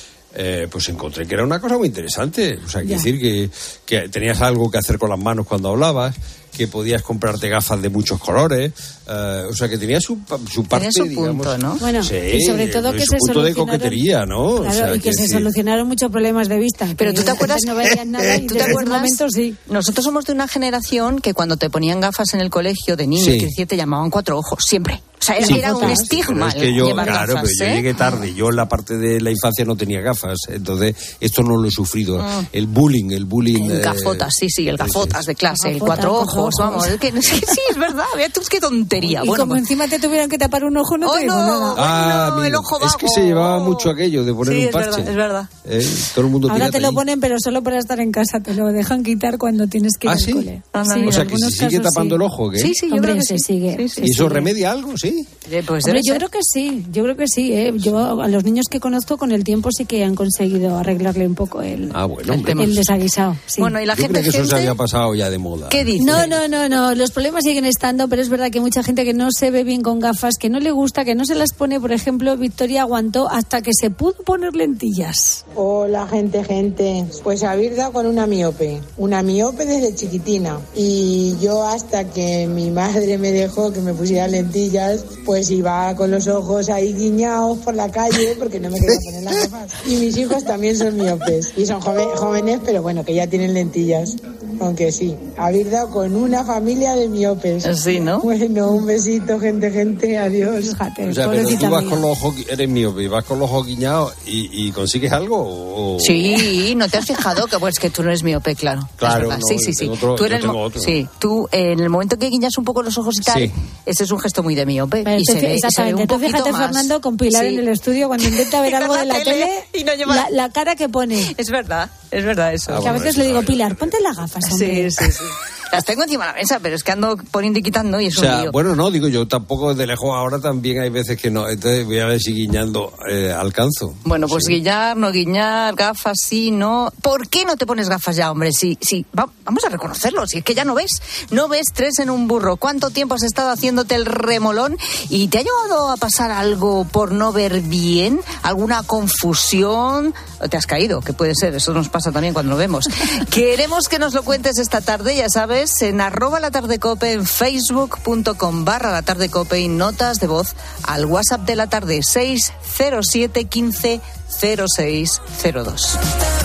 Eh, pues encontré que era una cosa muy interesante. O sea, quiero decir que, que tenías algo que hacer con las manos cuando hablabas, que podías comprarte gafas de muchos colores, eh, o sea, que tenía su, su parte, Tenía su punto, digamos, ¿no? Bueno, sí, y sobre todo su que se punto de solucionaron- coquetería, ¿no? Claro, O sea, y que quiero se decir- solucionaron muchos problemas de vista. Pero que tú te antes acuerdas... no veías nada y ¿Tú te desde ese acuerdas? momento sí. Nosotros somos de una generación que cuando te ponían gafas en el colegio de niño, Sí. que decía, te llamaban cuatro ojos, siempre. O sea, era, Sí, era un total. estigma Pero es que yo, llevar claro, gafas, pero yo ¿eh? llegué tarde. Yo en la parte de la infancia no tenía gafas, entonces esto no lo he sufrido. Mm. El bullying, el bullying. El eh, gafotas, sí, sí, el gafotas de clase, el Gafotas, cuatro cuatro ojos, ojos. vamos, es que, es que sí, es verdad, vea tú, qué tontería. Y Bueno, como pues- encima te tuvieron que tapar un ojo, no te ¡Ay, digo no! nada. Ah, No, el amigo, ojo es que vago. se llevaba mucho aquello de poner Sí, un es parche. verdad, es verdad. ¿Eh? Todo el mundo Ahora te tírate lo ahí. ponen, pero solo para estar en casa. Te lo dejan quitar cuando tienes que ir ¿Ah, al sí? cole. Anda, Sí, mira. O sea, en que se algunos sigue casos tapando sí. el ojo, ¿qué? Sí, sí, yo Hombre, creo que se sí. sigue. Sí, sí. ¿Y eso sigue. remedia algo? Sí. Eh, pues Hombre, debe yo ser. creo que sí, yo creo que sí. ¿eh? Yo a los niños que conozco con el tiempo sí que han conseguido arreglarle un poco el, Ah, bueno, El hombre. tema. el desaguisado. Sí. Bueno, y la Yo gente, creo que eso gente, se había pasado ya de moda. ¿qué dice? No, no, no, no. Los problemas siguen estando, pero es verdad que hay mucha gente que no se ve bien con gafas, que no le gusta, que no se las pone. Por ejemplo, Victoria aguantó hasta que se pudo poner lentillas. Hola, gente, gente. Pues haber dado con una miope. Una miope desde chiquitina. Y yo hasta que mi madre me dejó que me pusiera lentillas, pues iba con los ojos ahí guiñados por la calle porque no me quería poner las gafas. Y mis hijos también son miopes. Y son joven- jóvenes, pero bueno, que ya tienen lentillas. Aunque sí, haber dado con una familia de miopes. Sí, ¿no? Bueno, un besito, gente, gente. Adiós. Fíjate, O sea, pero pobrecita tú vas mía. con los ojos, eres mío, y vas con los ojos guiñados y, y consigues algo. O... Sí, ¿no te has fijado? Que pues que tú no eres miope, claro. Es Claro, verdad. no, sí, yo sí, sí. tengo otro- tú en yo el tengo mo- otro. Sí, tú en el momento que guiñas un poco los ojos y tal, Sí. ese es un gesto muy de miope. Pero y tú se fi- ve, se ve exactamente. un Tú poquito fíjate, más. Fernando, con Pilar Sí. en el estudio cuando intenta ver Y algo con de la la tele tele, y no lleva- la, la cara que pone. Es verdad, es verdad eso. Ah, que a bueno, veces eso le digo, está bien. Pilar, ponte las gafas, hombre. Sí, sí, sí. Las tengo encima de la mesa, pero es que ando poniendo y quitando y es O sea, un lío. bueno, no, digo yo tampoco de lejos ahora también hay veces que no. Entonces voy a ver si guiñando eh, alcanzo. Bueno, pues Sí. guiñar, no guiñar, gafas, sí, no. ¿Por qué no te pones gafas ya, hombre? Sí, sí, va- vamos a reconocerlo, si es que ya no ves. No ves tres en un burro. ¿Cuánto tiempo has estado haciéndote el remolón? ¿Y te ha llegado a pasar algo por no ver bien? ¿Alguna confusión? ¿O te has caído? Que puede ser, eso nos pasa también cuando lo vemos. Queremos que nos lo cuentes esta tarde, ya sabes, en arroba la tarde cope, en facebook punto com barra la tarde cope y notas de voz al WhatsApp de la tarde seis cero siete quince cero seis cero dos.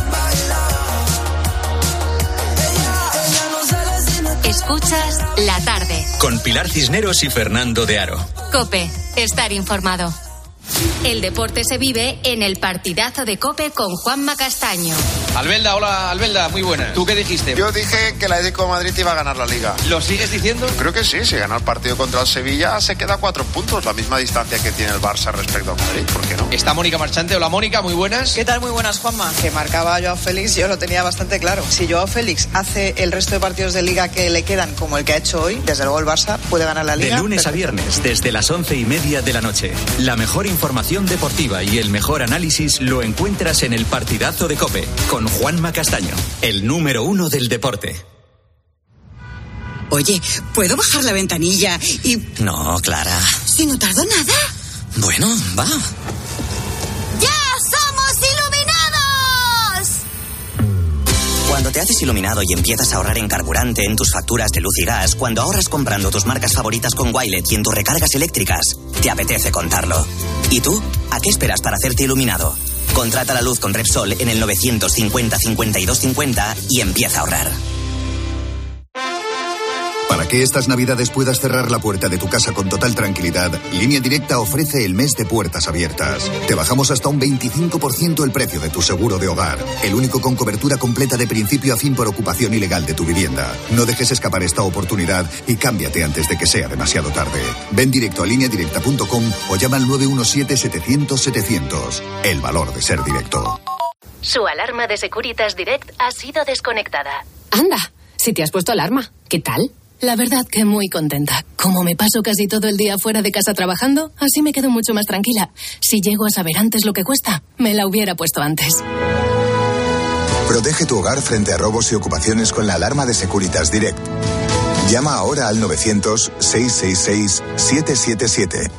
Escuchas La Tarde. Con Pilar Cisneros y Fernando de Aro. COPE. Estar informado. El deporte se vive en el partidazo de COPE con Juanma Castaño. Albelda, hola Albelda, muy buena. ¿Tú qué dijiste? Yo dije que el Atlético de Madrid iba a ganar la Liga. ¿Lo sigues diciendo? Creo que sí, si gana el partido contra el Sevilla se queda a cuatro puntos, la misma distancia que tiene el Barça respecto al Madrid, ¿por qué no? Está Mónica Marchante, hola Mónica, muy buenas. ¿Qué tal? Muy buenas, Juanma. Que marcaba a Joao Félix, yo lo tenía bastante claro. Si Joao Félix hace el resto de partidos de Liga que le quedan como el que ha hecho hoy, desde luego el Barça puede ganar la Liga. De lunes a viernes, desde las once y media de la noche. La mejor información deportiva y el mejor análisis lo encuentras en el partidazo de COPE con Juanma Castaño, el número uno del deporte. Oye, ¿puedo bajar la ventanilla y...? No, Clara. Si no tardo nada. Bueno, va. ¡Ya somos iluminados! Cuando te haces iluminado y empiezas a ahorrar en carburante, en tus facturas de luz y gas, cuando ahorras comprando tus marcas favoritas con Wilet y en tus recargas eléctricas, te apetece contarlo. ¿Y tú? ¿A qué esperas para hacerte iluminado? Contrata la luz con Repsol en el novecientos cincuenta cincuenta y dos cincuenta y empieza a ahorrar. Para que estas navidades puedas cerrar la puerta de tu casa con total tranquilidad, Línea Directa ofrece el mes de puertas abiertas. Te bajamos hasta un veinticinco por ciento el precio de tu seguro de hogar, el único con cobertura completa de principio a fin por ocupación ilegal de tu vivienda. No dejes escapar esta oportunidad y cámbiate antes de que sea demasiado tarde. Ven directo a línea directa punto com o llama al nueve uno siete setecientos setecientos. El valor de ser directo. Su alarma de Securitas Direct ha sido desconectada. Anda, si te has puesto alarma, ¿qué tal? La verdad que muy contenta. Como me paso casi todo el día fuera de casa trabajando, así me quedo mucho más tranquila. Si llego a saber antes lo que cuesta, me la hubiera puesto antes. Protege tu hogar frente a robos y ocupaciones con la alarma de Securitas Direct. Llama ahora al novecientos, seiscientos sesenta y seis, setecientos setenta y siete.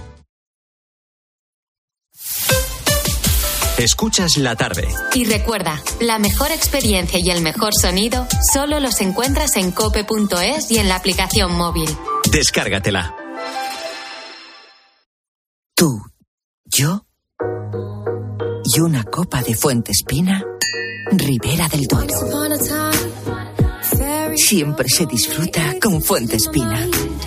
Escuchas la tarde. Y recuerda, la mejor experiencia y el mejor sonido solo los encuentras en cope punto es y en la aplicación móvil. Descárgatela. Tú, yo y una copa de Fuentespina, Ribera del Duero. Siempre se disfruta con Fuentespina.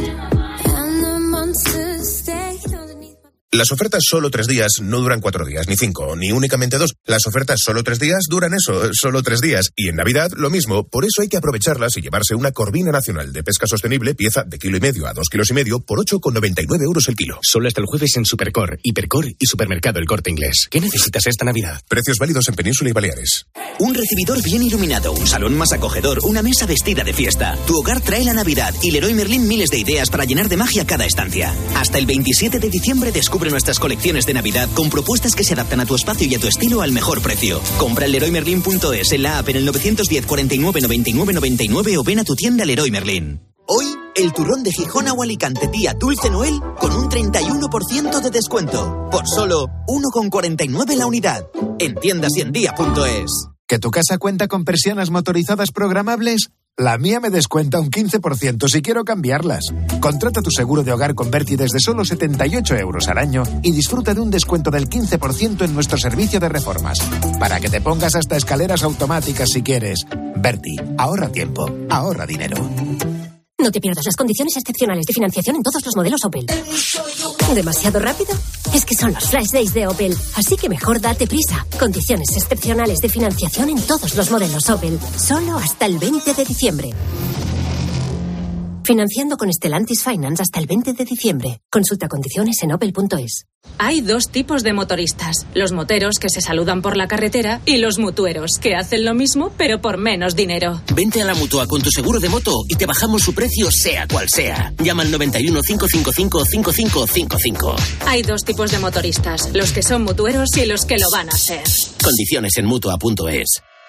Las ofertas solo tres días no duran cuatro días, ni cinco, ni únicamente dos. Las ofertas solo tres días duran eso, solo tres días. Y en Navidad, lo mismo. Por eso hay que aprovecharlas y llevarse una corvina nacional de pesca sostenible, pieza de kilo y medio a dos kilos y medio, por ocho con noventa y nueve euros el kilo. Solo hasta el jueves en Supercor, Hipercor y Supermercado El Corte Inglés. ¿Qué necesitas esta Navidad? Precios válidos en Península y Baleares. Un recibidor bien iluminado, un salón más acogedor, una mesa vestida de fiesta. Tu hogar trae la Navidad y Leroy Merlin miles de ideas para llenar de magia cada estancia. Hasta el veintisiete de diciembre descubre nuestras colecciones de Navidad con propuestas que se adaptan a tu espacio y a tu estilo al mejor precio. Compra en leroy merlin punto es, en la app, en el novecientos diez, cuarenta y nueve, noventa y nueve, noventa y nueve o ven a tu tienda Leroy Merlin. Hoy, el turrón de Gijón o Alicante Día Dulce Noel con un treinta y uno por ciento de descuento. Por solo uno con cuarenta y nueve la unidad. En tiendas y en día punto es. ¿Que tu casa cuenta con persianas motorizadas programables? La mía me descuenta un quince por ciento si quiero cambiarlas. Contrata tu seguro de hogar con Berti desde solo setenta y ocho euros al año y disfruta de un descuento del quince por ciento en nuestro servicio de reformas. Para que te pongas hasta escaleras automáticas si quieres. Berti, ahorra tiempo, ahorra dinero. No te pierdas las condiciones excepcionales de financiación en todos los modelos Opel. ¿Demasiado rápido? Es que son los Flash Days de Opel, así que mejor date prisa. Condiciones excepcionales de financiación en todos los modelos Opel, solo hasta el veinte de diciembre. Financiando con Stellantis Finance hasta el veinte de diciembre. Consulta condiciones en opel punto es. Hay dos tipos de motoristas. Los moteros que se saludan por la carretera y los mutueros que hacen lo mismo pero por menos dinero. Vente a la Mutua con tu seguro de moto y te bajamos su precio sea cual sea. Llama al noventa y uno, cinco cinco cinco, cinco cinco cinco cinco. Hay dos tipos de motoristas. Los que son mutueros y los que lo van a ser. Condiciones en mutua punto es.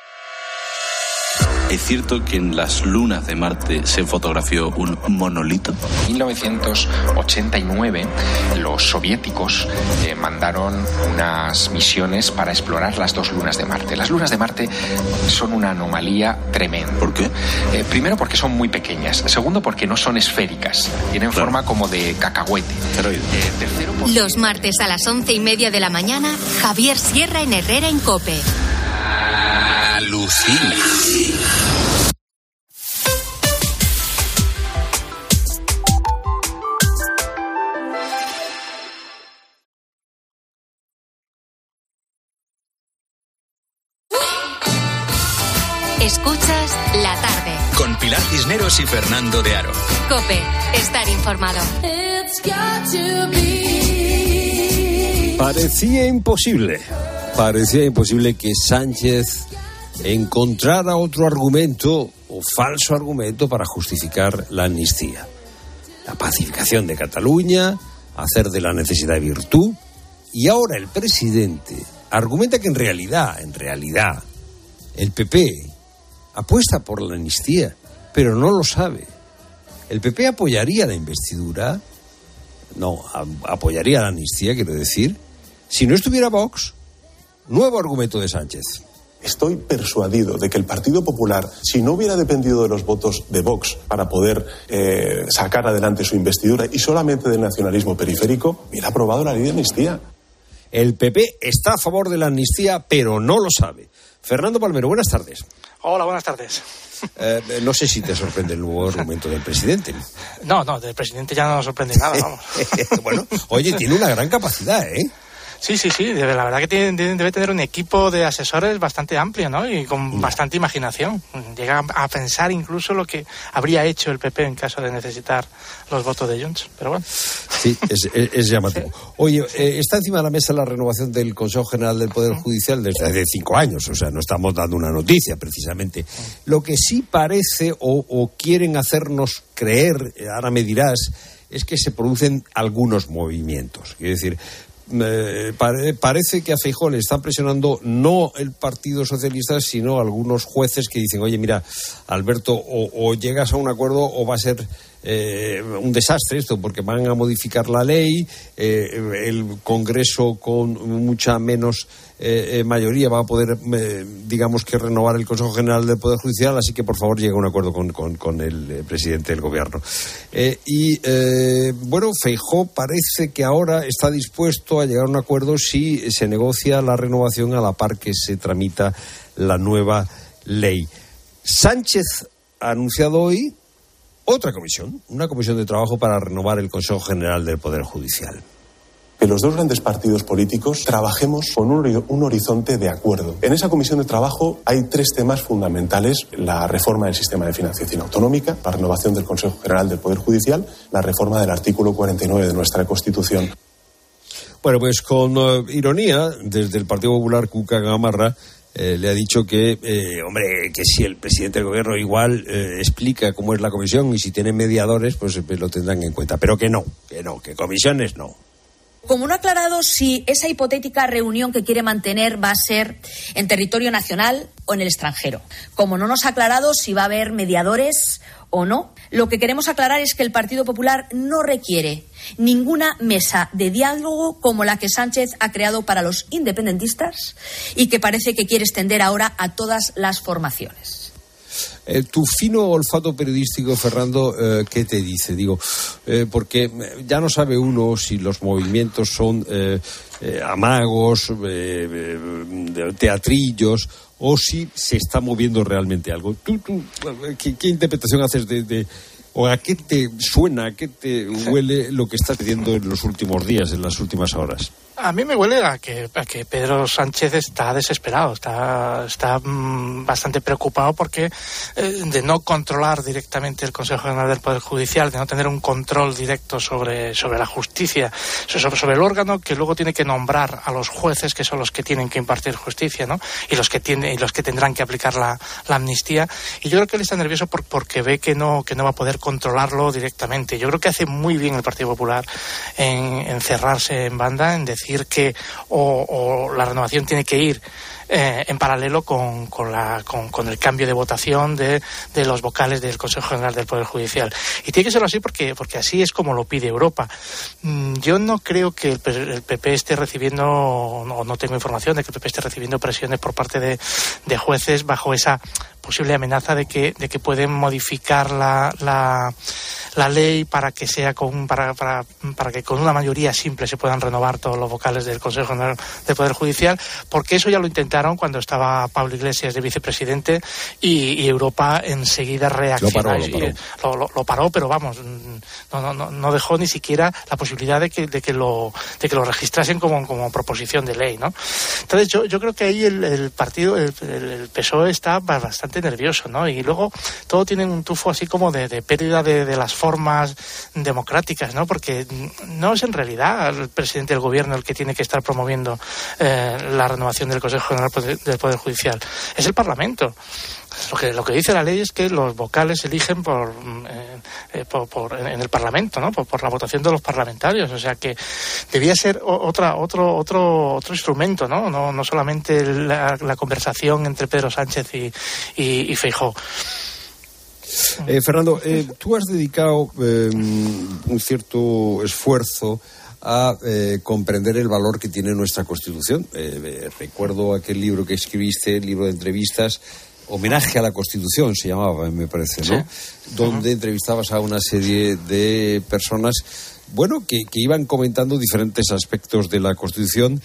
¿Es cierto que en las lunas de Marte se fotografió un monolito? En mil novecientos ochenta y nueve los soviéticos eh, mandaron unas misiones para explorar las dos lunas de Marte. Las lunas de Marte son una anomalía tremenda. ¿Por qué? Eh, primero porque son muy pequeñas. Segundo porque no son esféricas. Tienen claro. forma como de cacahuete. Eh, tercero porque... Los martes a las once y media de la mañana, Javier Sierra en Herrera en COPE. Alucina. Escuchas La Tarde con Pilar Cisneros y Fernando de Aro. COPE, estar informado. Parecía imposible, parecía imposible que Sánchez encontrara otro argumento o falso argumento para justificar la amnistía. La pacificación de Cataluña, hacer de la necesidad virtud, y ahora el presidente argumenta que en realidad, en realidad, el P P apuesta por la amnistía, pero no lo sabe. El P P apoyaría la investidura, no, apoyaría la amnistía, quiero decir, si no estuviera Vox. Nuevo argumento de Sánchez. Estoy persuadido de que el Partido Popular, si no hubiera dependido de los votos de Vox para poder eh, sacar adelante su investidura y solamente del nacionalismo periférico, hubiera aprobado la ley de amnistía. El P P está a favor de la amnistía, pero no lo sabe. Fernando Palmero, buenas tardes. Hola, buenas tardes. Eh, no sé si te sorprende el nuevo argumento del presidente. No, no, del presidente ya no nos sorprende nada, vamos. Bueno, oye, tiene una gran capacidad, ¿eh? Sí, sí, sí, la verdad que tiene, debe tener un equipo de asesores bastante amplio, ¿no? Y con bastante imaginación. Llega a pensar incluso lo que habría hecho el P P en caso de necesitar los votos de Junts, pero bueno. Sí, es, es, es llamativo. Sí. Oye, eh, está encima de la mesa la renovación del Consejo General del Poder Judicial desde hace cinco años, o sea, no estamos dando una noticia precisamente. Lo que sí parece o, o quieren hacernos creer, ahora me dirás, es que se producen algunos movimientos. Quiero decir, Eh, pare, parece que a Feijóo le están presionando no el Partido Socialista, sino algunos jueces que dicen, oye, mira, Alberto, o, o llegas a un acuerdo o va a ser eh, un desastre esto, porque van a modificar la ley, eh, el Congreso con mucha menos eh, eh, mayoría va a poder, eh, digamos que renovar el Consejo General del Poder Judicial, así que por favor llegue a un acuerdo con, con, con el eh, presidente del Gobierno. Eh, y, eh, bueno, Feijóo parece que ahora está dispuesto a llegar a un acuerdo si se negocia la renovación a la par que se tramita la nueva ley. Sánchez ha anunciado hoy otra comisión, una comisión de trabajo para renovar el Consejo General del Poder Judicial. Que los dos grandes partidos políticos trabajemos con un, un horizonte de acuerdo. En esa comisión de trabajo hay tres temas fundamentales: la reforma del sistema de financiación autonómica, la renovación del Consejo General del Poder Judicial, la reforma del artículo cuarenta y nueve de nuestra Constitución. Bueno, pues con uh, ironía, desde el Partido Popular, Cuca Gamarra eh, le ha dicho que, eh, hombre, que si el presidente del Gobierno igual eh, explica cómo es la comisión y si tiene mediadores, pues, pues lo tendrán en cuenta. Pero que no, que no, que comisiones no. Como no ha aclarado si esa hipotética reunión que quiere mantener va a ser en territorio nacional o en el extranjero. Como no nos ha aclarado si va a haber mediadores o no, lo que queremos aclarar es que el Partido Popular no requiere ninguna mesa de diálogo como la que Sánchez ha creado para los independentistas y que parece que quiere extender ahora a todas las formaciones. Eh, tu fino olfato periodístico, Fernando, eh, ¿qué te dice? Digo, eh, porque ya no sabe uno si los movimientos son eh, eh, amagos, eh, eh, teatrillos, o si se está moviendo realmente algo. ¿Tú, tú qué, qué interpretación haces de, de, o a qué te suena, a qué te huele lo que estás pidiendo en los últimos días, en las últimas horas? A mí me huele a que, a que Pedro Sánchez está desesperado, está, está mmm, bastante preocupado porque eh, de no controlar directamente el Consejo General del Poder Judicial, de no tener un control directo sobre, sobre la justicia, sobre, sobre el órgano que luego tiene que nombrar a los jueces, que son los que tienen que impartir justicia, ¿no? Y los que tiene, y los que tendrán que aplicar la, la amnistía. Y yo creo que él está nervioso por, porque ve que no, que no va a poder controlarlo directamente. Yo creo que hace muy bien el Partido Popular en, en cerrarse en banda, en decir que o, o la renovación tiene que ir eh, en paralelo con, con, la, con, con el cambio de votación de, de los vocales del Consejo General del Poder Judicial. Y tiene que ser así porque, porque así es como lo pide Europa. Mm, yo no creo que el, el P P esté recibiendo, no, no tengo información de que el P P esté recibiendo presiones por parte de, de jueces bajo esa posible amenaza de que, de que pueden modificar la, la, la ley para que sea con, para, para, para que con una mayoría simple se puedan renovar todos los vocales del Consejo General del Poder Judicial, porque eso ya lo intentaron cuando estaba Pablo Iglesias de vicepresidente y, y Europa enseguida reaccionó. Lo paró, lo paró. Lo, lo, lo paró, pero vamos, no, no, no dejó ni siquiera la posibilidad de que, de que lo, de que lo registrasen como, como proposición de ley, ¿no? Entonces yo, yo creo que ahí el, el partido, el, el P S O E está bastante nervioso, ¿no? Y luego todo tiene un tufo así como de, de pérdida de, de las formas democráticas, ¿no? Porque no es en realidad el presidente del gobierno el que tiene que estar promoviendo eh, la renovación del Consejo General del Poder Judicial, es el Parlamento. Lo que, lo que dice la ley es que los vocales se eligen por, eh, eh, por, por en el Parlamento, ¿no? Por, por la votación de los parlamentarios. O sea que debía ser otra, otro, otro, otro instrumento, ¿no? No, no solamente la, la conversación entre Pedro Sánchez y, y, y Feijóo. Eh, Fernando, eh, tú has dedicado eh, un cierto esfuerzo a eh, comprender el valor que tiene nuestra Constitución. Eh, eh, recuerdo aquel libro que escribiste, el libro de entrevistas, Homenaje a la Constitución se llamaba, me parece, ¿no? Sí. Donde uh-huh. entrevistabas a una serie de personas bueno, que, que iban comentando diferentes aspectos de la Constitución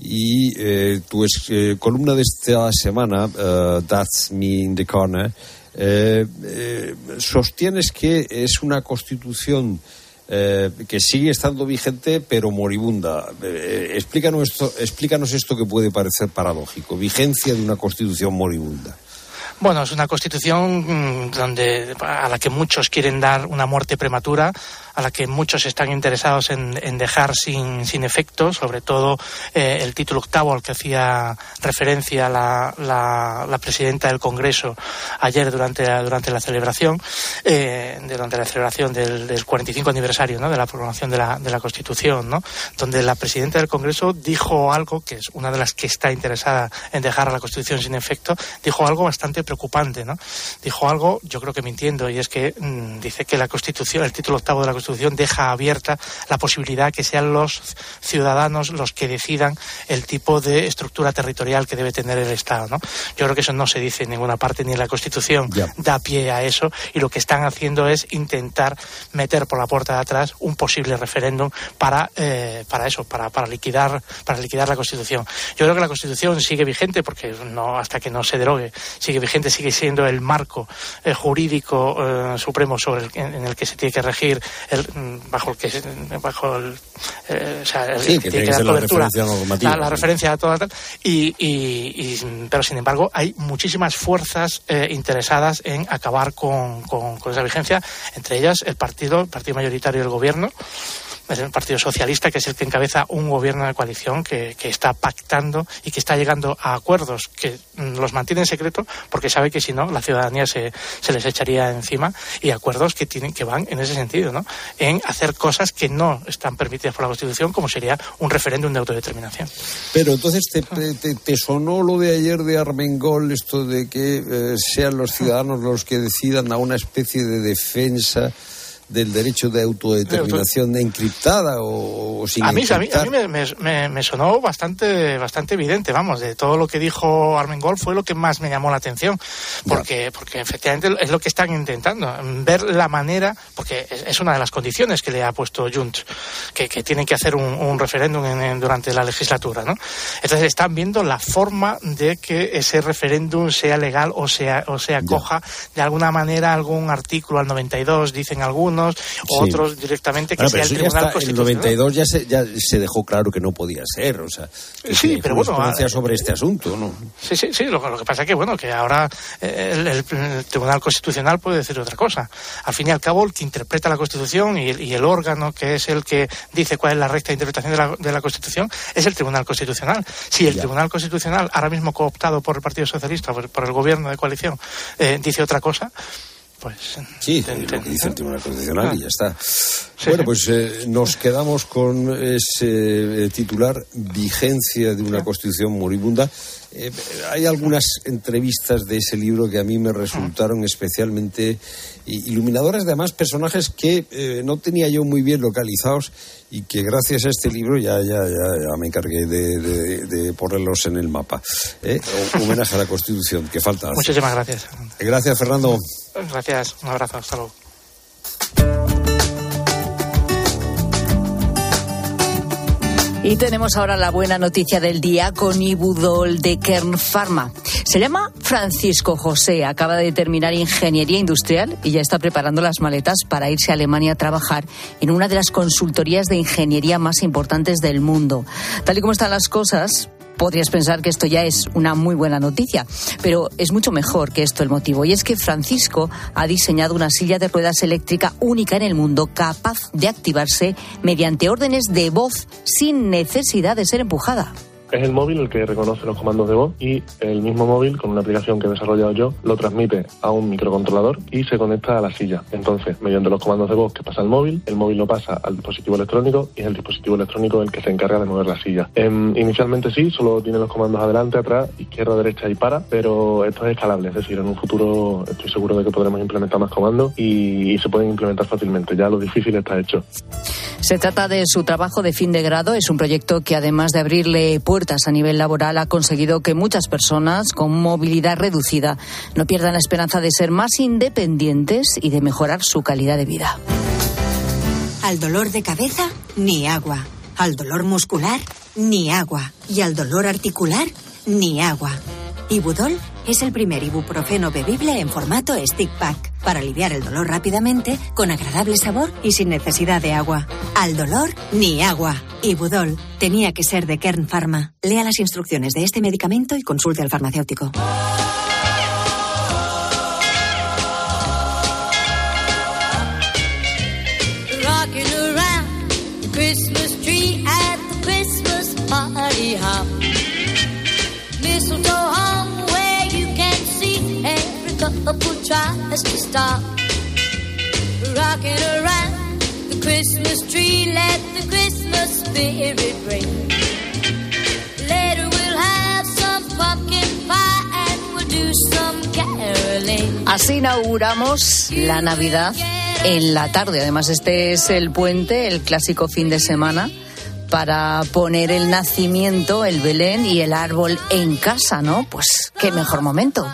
y eh, tu es, eh, columna de esta semana, uh, That's Me in the Corner, eh, eh, sostienes que es una Constitución eh, que sigue estando vigente pero moribunda. Eh, explícanos esto, explícanos esto que puede parecer paradójico, vigencia de una Constitución moribunda. Bueno, es una Constitución donde a la que muchos quieren dar una muerte prematura, a la que muchos están interesados en, en dejar sin, sin efecto, sobre todo eh, el título octavo al que hacía referencia la, la, la presidenta del Congreso ayer durante la, durante la celebración, eh, durante la celebración del, del cuarenta y cinco aniversario, ¿no?, de la proclamación de la, de la Constitución, ¿no?, donde la presidenta del Congreso dijo algo, que es una de las que está interesada en dejar a la Constitución sin efecto, dijo algo bastante preocupante, ¿no? Dijo algo, yo creo que mintiendo, y es que mmm, dice que la Constitución, el título octavo de la Constitución deja abierta la posibilidad que sean los ciudadanos los que decidan el tipo de estructura territorial que debe tener el Estado, ¿no? Yo creo que eso no se dice en ninguna parte, ni en la Constitución yeah. da pie a eso, y lo que están haciendo es intentar meter por la puerta de atrás un posible referéndum para eh, para eso, para, para liquidar para liquidar la Constitución. Yo creo que la Constitución sigue vigente porque no hasta que no se derogue, sigue vigente, sigue siendo el marco eh, jurídico eh, supremo sobre el, en, en el que se tiene que regir el, bajo el que bajo el, eh, o sea, el sí, que, que tiene que dar cobertura, la referencia normativa, la, la referencia a todas, y, y, y pero sin embargo hay muchísimas fuerzas eh, interesadas en acabar con, con, con esa vigencia, entre ellas el partido el partido mayoritario del gobierno, el Partido Socialista, que es el que encabeza un gobierno de coalición que, que está pactando y que está llegando a acuerdos que los mantiene en secreto porque sabe que si no la ciudadanía se, se les echaría encima, y acuerdos que tienen que van en ese sentido, ¿no?, en hacer cosas que no están permitidas por la Constitución, como sería un referéndum de autodeterminación. Pero entonces te, te, te sonó lo de ayer de Armengol, esto de que eh, sean los ciudadanos los que decidan, a una especie de defensa del derecho de autodeterminación encriptada o, o sin a mí, encriptar. A mí, a mí me, me, me sonó bastante bastante evidente, vamos, de todo lo que dijo Armengol fue lo que más me llamó la atención, porque, porque efectivamente es lo que están intentando, ver la manera, porque es, es una de las condiciones que le ha puesto Junts, que, que tienen que hacer un, un referéndum en, en, durante la legislatura, ¿no? Entonces están viendo la forma de que ese referéndum sea legal o sea o se acoja de alguna manera algún artículo al noventa y dos, dicen algunos, o sí. otros directamente que bueno, sea el Tribunal Constitucional. En el noventa y dos ya se, ya se dejó claro que no podía ser, o sea, que sí, pero bueno, a, sobre este asunto, ¿no? Sí, sí, sí. Lo, lo que pasa es que bueno, que ahora el, el, el Tribunal Constitucional puede decir otra cosa. Al fin y al cabo, el que interpreta la Constitución y el, y el órgano que es el que dice cuál es la recta interpretación de la, de la Constitución es el Tribunal Constitucional. Si el ya. Tribunal Constitucional, ahora mismo cooptado por el Partido Socialista, por, por el gobierno de coalición, eh, dice otra cosa, pues sí, te, te, lo que dice el Tribunal Constitucional ah. y ya está. Sí, bueno, pues eh, nos quedamos con ese eh, titular, vigencia de una sí. Constitución moribunda. Eh, hay algunas entrevistas de ese libro que a mí me resultaron especialmente iluminadoras, además personajes que eh, no tenía yo muy bien localizados y que gracias a este libro ya ya ya, ya me encargué de, de, de ponerlos en el mapa. ¿eh? Homenaje a la Constitución, que falta hacer. Muchísimas gracias. Gracias, Fernando. Gracias, un abrazo, hasta luego. Y tenemos ahora la buena noticia del día con Ibudol de Kern Pharma. Se llama Francisco José, acaba de terminar ingeniería industrial y ya está preparando las maletas para irse a Alemania a trabajar en una de las consultorías de ingeniería más importantes del mundo. Tal y como están las cosas, podrías pensar que esto ya es una muy buena noticia, pero es mucho mejor que esto el motivo. Y es que Francisco ha diseñado una silla de ruedas eléctrica única en el mundo, capaz de activarse mediante órdenes de voz sin necesidad de ser empujada. Es el móvil el que reconoce los comandos de voz y el mismo móvil, con una aplicación que he desarrollado yo, lo transmite a un microcontrolador y se conecta a la silla. Entonces, mediante los comandos de voz que pasa el móvil, el móvil lo pasa al dispositivo electrónico y es el dispositivo electrónico el que se encarga de mover la silla. Eh, inicialmente sí, solo tiene los comandos adelante, atrás, izquierda, derecha y para, pero esto es escalable, es decir, en un futuro estoy seguro de que podremos implementar más comandos y, y se pueden implementar fácilmente. Ya lo difícil está hecho. Se trata de su trabajo de fin de grado. Es un proyecto que, además de abrirle puertas a nivel laboral, ha conseguido que muchas personas con movilidad reducida no pierdan la esperanza de ser más independientes y de mejorar su calidad de vida. Al dolor de cabeza, ni agua. Al dolor muscular, ni agua. Y al dolor articular, ni agua. Ibudol es el primer ibuprofeno bebible en formato stick pack para aliviar el dolor rápidamente, con agradable sabor y sin necesidad de agua. Al dolor, ni agua. Ibudol tenía que ser de Kern Pharma. Lea las instrucciones de este medicamento y consulte al farmacéutico. Rocking around the Christmas tree at the Christmas party hop. Mistletoe hung where you can see every couple tries to stop. Rocking around the Christmas tree, let the Christmas spirit ring. Later we'll have some pumpkin pie and we'll do some caroling. Así inauguramos la Navidad en la tarde. Además, este es el puente, el clásico fin de semana, para poner el nacimiento, el Belén y el árbol en casa, ¿no? Pues qué mejor momento.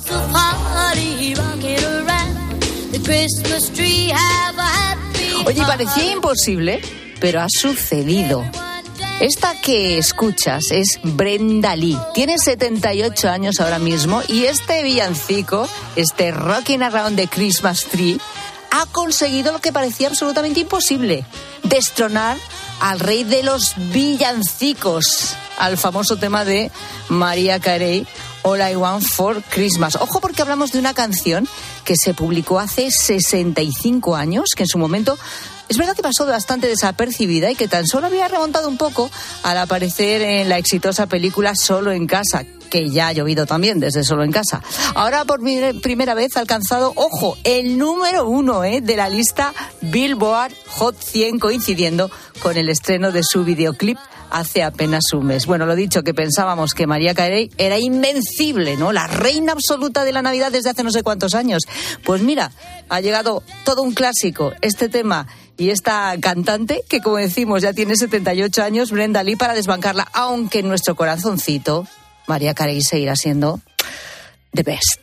Oye, parecía imposible, pero ha sucedido. Esta que escuchas es Brenda Lee. Tiene setenta y ocho años ahora mismo y este villancico, este Rocking Around the Christmas Tree, ha conseguido lo que parecía absolutamente imposible: destronar al rey de los villancicos, al famoso tema de Mariah Carey, All I Want for Christmas. Ojo, porque hablamos de una canción que se publicó hace sesenta y cinco años, que en su momento es verdad que pasó bastante desapercibida y que tan solo había remontado un poco al aparecer en la exitosa película Solo en Casa, que ya ha llovido también desde Solo en Casa. Ahora por primera vez ha alcanzado, ojo, el número uno ¿eh? de la lista Billboard Hot cien, coincidiendo con el estreno de su videoclip hace apenas un mes. Bueno, lo dicho, que pensábamos que Mariah Carey era invencible, ¿no? La reina absoluta de la Navidad desde hace no sé cuántos años. Pues mira, ha llegado todo un clásico, este tema y esta cantante, que como decimos ya tiene setenta y ocho años, Brenda Lee, para desbancarla, aunque en nuestro corazoncito Mariah Carey seguirá siendo the best.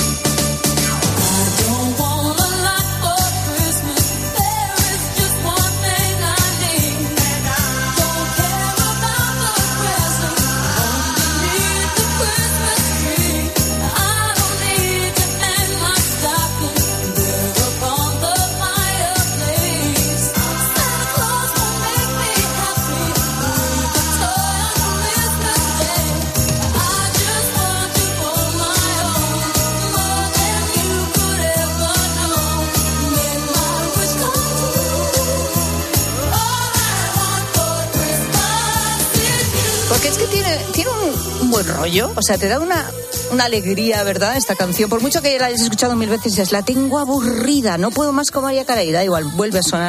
Porque es que tiene, tiene un, un buen rollo, o sea, te da una, una alegría, ¿verdad? Esta canción, por mucho que la hayas escuchado mil veces, es la tengo aburrida, no puedo más con Mariah Carey, da igual, vuelve a sonar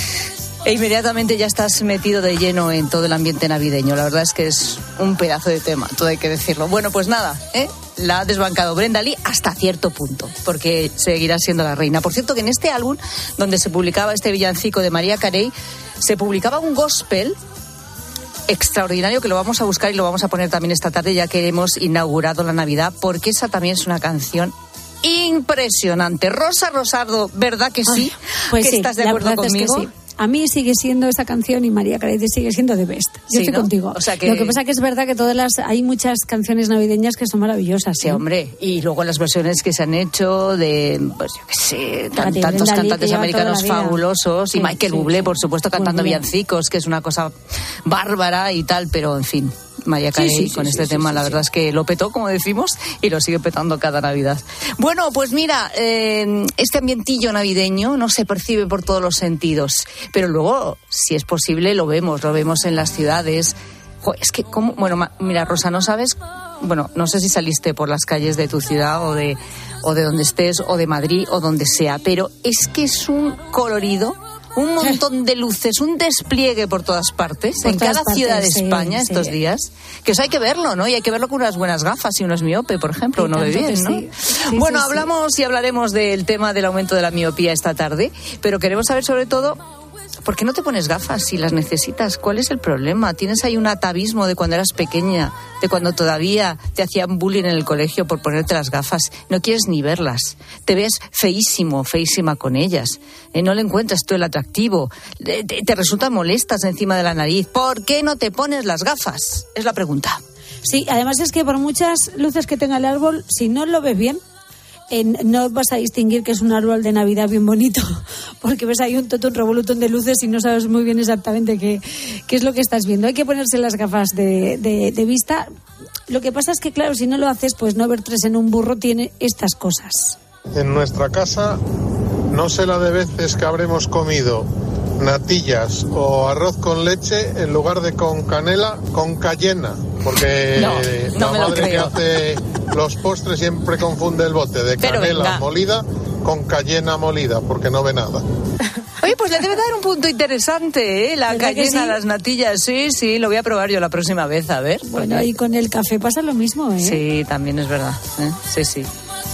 e inmediatamente ya estás metido de lleno en todo el ambiente navideño. La verdad es que es un pedazo de tema, todo hay que decirlo. Bueno, pues nada, ¿eh? La ha desbancado Brenda Lee hasta cierto punto, porque seguirá siendo la reina. Por cierto, que en este álbum, donde se publicaba este villancico de Mariah Carey, se publicaba un gospel extraordinario, que lo vamos a buscar y lo vamos a poner también esta tarde, ya que hemos inaugurado la Navidad, porque esa también es una canción impresionante. Rosa Rosardo, ¿verdad que sí? Ay, pues ¿Que sí, estás de acuerdo conmigo? Es que sí. A mí sigue siendo esa canción y Mariah Carey sigue siendo the best. Yo sí, estoy ¿no? contigo. O sea que... Lo que pasa que es verdad que todas las hay muchas canciones navideñas que son maravillosas. Sí, ¿eh? hombre. Y luego las versiones que se han hecho de, pues yo qué sé, tan, tantos cantantes americanos fabulosos. Sí, y Michael sí, Bublé, sí. por supuesto, cantando villancicos, que es una cosa bárbara y tal, pero en fin. Mariah Carey sí, sí, con sí, este sí, tema, sí, la sí, verdad sí. es que lo petó, como decimos, y lo sigue petando cada Navidad. Bueno, pues mira, eh, este ambientillo navideño no se percibe por todos los sentidos, pero luego, si es posible, lo vemos, lo vemos en las ciudades. Jo, es que, ¿cómo? Bueno, ma, mira, Rosa, ¿no sabes? Bueno, no sé si saliste por las calles de tu ciudad o de, o de donde estés, o de Madrid, o donde sea, pero es que es un colorido, un montón de luces, un despliegue por todas partes, por en todas cada partes, ciudad de España sí, estos sí. días, que eso hay que verlo, ¿no? Y hay que verlo con unas buenas gafas y unos miope, por ejemplo, sí, no ve bien, ¿no? Sí. Sí, bueno, sí, hablamos sí. y hablaremos del tema del aumento de la miopía esta tarde, pero queremos saber sobre todo ¿por qué no te pones gafas si las necesitas? ¿Cuál es el problema? Tienes ahí un atavismo de cuando eras pequeña, de cuando todavía te hacían bullying en el colegio por ponerte las gafas. No quieres ni verlas. Te ves feísimo, feísima con ellas. Eh, no le encuentras tú el atractivo. Te, te, te resultan molestas encima de la nariz. ¿Por qué no te pones las gafas? Es la pregunta. Sí, además es que por muchas luces que tenga el árbol, si no lo ves bien, En, no vas a distinguir que es un árbol de Navidad bien bonito, porque ves ahí un totum revolutum de luces y no sabes muy bien exactamente qué, qué es lo que estás viendo. Hay que ponerse las gafas de, de, de vista. Lo que pasa es que, claro, si no lo haces, pues no ver tres en un burro tiene estas cosas. En nuestra casa, no sé la de veces que habremos comido natillas o arroz con leche en lugar de con canela, con cayena, porque no, no la madre que hace los postres siempre confunde el bote de canela molida con cayena molida, porque no ve nada. Oye, pues le debe dar un punto interesante, ¿eh? La cayena, sí? Las natillas, sí, sí, lo voy a probar yo la próxima vez, a ver. Bueno, porque... y con el café pasa lo mismo, ¿eh? Sí, también es verdad, ¿eh? Sí, sí.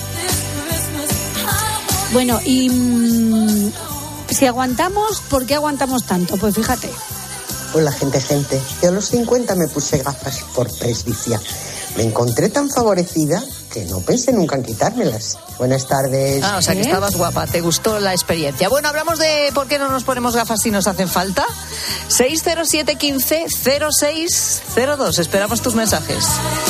Bueno, y... Mmm, si aguantamos, ¿por qué aguantamos tanto? Pues fíjate. Hola, gente, gente. Yo a los cincuenta me puse gafas por presbicia. Me encontré tan favorecida que no pensé nunca en quitármelas. Buenas tardes. Ah, o sea, que ¿Eh? estabas guapa, te gustó la experiencia. Bueno, hablamos de por qué no nos ponemos gafas si nos hacen falta. seis cero siete, quince, cero seis cero dos. Esperamos tus mensajes.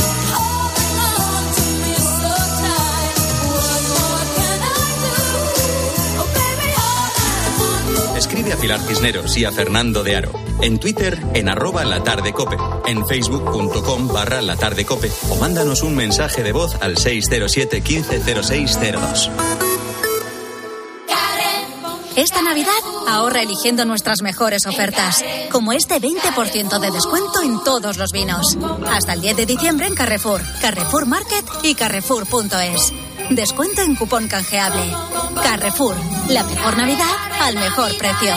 Escribe a Pilar Cisneros y a Fernando de Aro. En Twitter, en arroba latardecope. En facebook.com barra latardecope. O mándanos un mensaje de voz al seis cero siete, quince, cero seis cero dos. Esta Navidad ahorra eligiendo nuestras mejores ofertas, como este veinte por ciento de descuento en todos los vinos. Hasta el diez de diciembre en Carrefour, Carrefour Market y Carrefour punto es. Descuento en cupón canjeable. Carrefour, la mejor Navidad al mejor precio.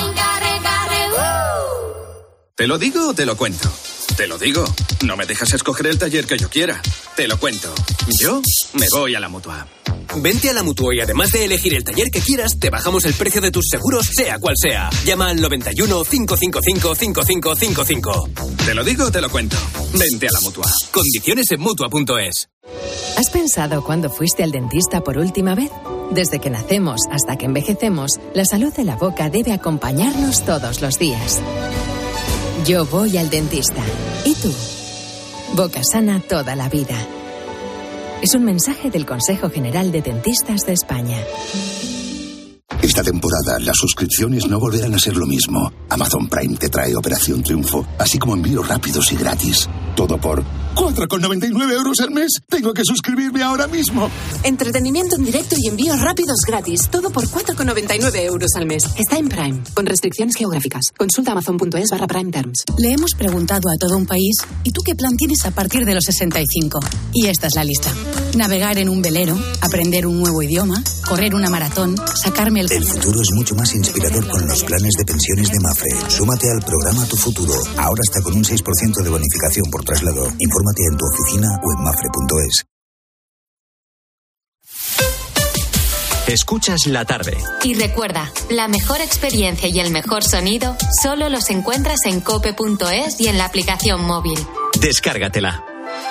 ¿Te lo digo o te lo cuento? Te lo digo. No me dejas escoger el taller que yo quiera. Te lo cuento. Yo me voy a la Mutua. Vente a la Mutua y además de elegir el taller que quieras, te bajamos el precio de tus seguros, sea cual sea. Llama al noventa y uno, cinco cinco cinco, cinco cinco cinco cinco. Te lo digo o te lo cuento. Vente a la Mutua. Condiciones en Mutua punto es. ¿Has pensado cuándo fuiste al dentista por última vez? Desde que nacemos hasta que envejecemos, la salud de la boca debe acompañarnos todos los días. Yo voy al dentista. ¿Y tú? Boca sana toda la vida. Es un mensaje del Consejo General de Dentistas de España. Esta temporada las suscripciones no volverán a ser lo mismo. Amazon Prime te trae Operación Triunfo, así como envíos rápidos y gratis. Todo por cuatro con noventa y nueve euros al mes. Tengo que suscribirme ahora mismo. Entretenimiento en directo y envíos rápidos gratis. Todo por cuatro con noventa y nueve euros al mes. Está en Prime, con restricciones geográficas. Consulta amazon punto es barra Prime Terms. Le hemos preguntado a todo un país, ¿y tú qué plan tienes a partir de los sesenta y cinco? Y esta es la lista. Navegar en un velero, aprender un nuevo idioma, correr una maratón, sacarme el... El futuro es mucho más inspirador con los planes de pensiones de Mafre. Súmate al programa Tu Futuro. Ahora está con un seis por ciento de bonificación por traslado. Infórmate en tu oficina o en mafre punto es. Escuchas la tarde. Y recuerda, la mejor experiencia y el mejor sonido solo los encuentras en cope punto es y en la aplicación móvil. Descárgatela.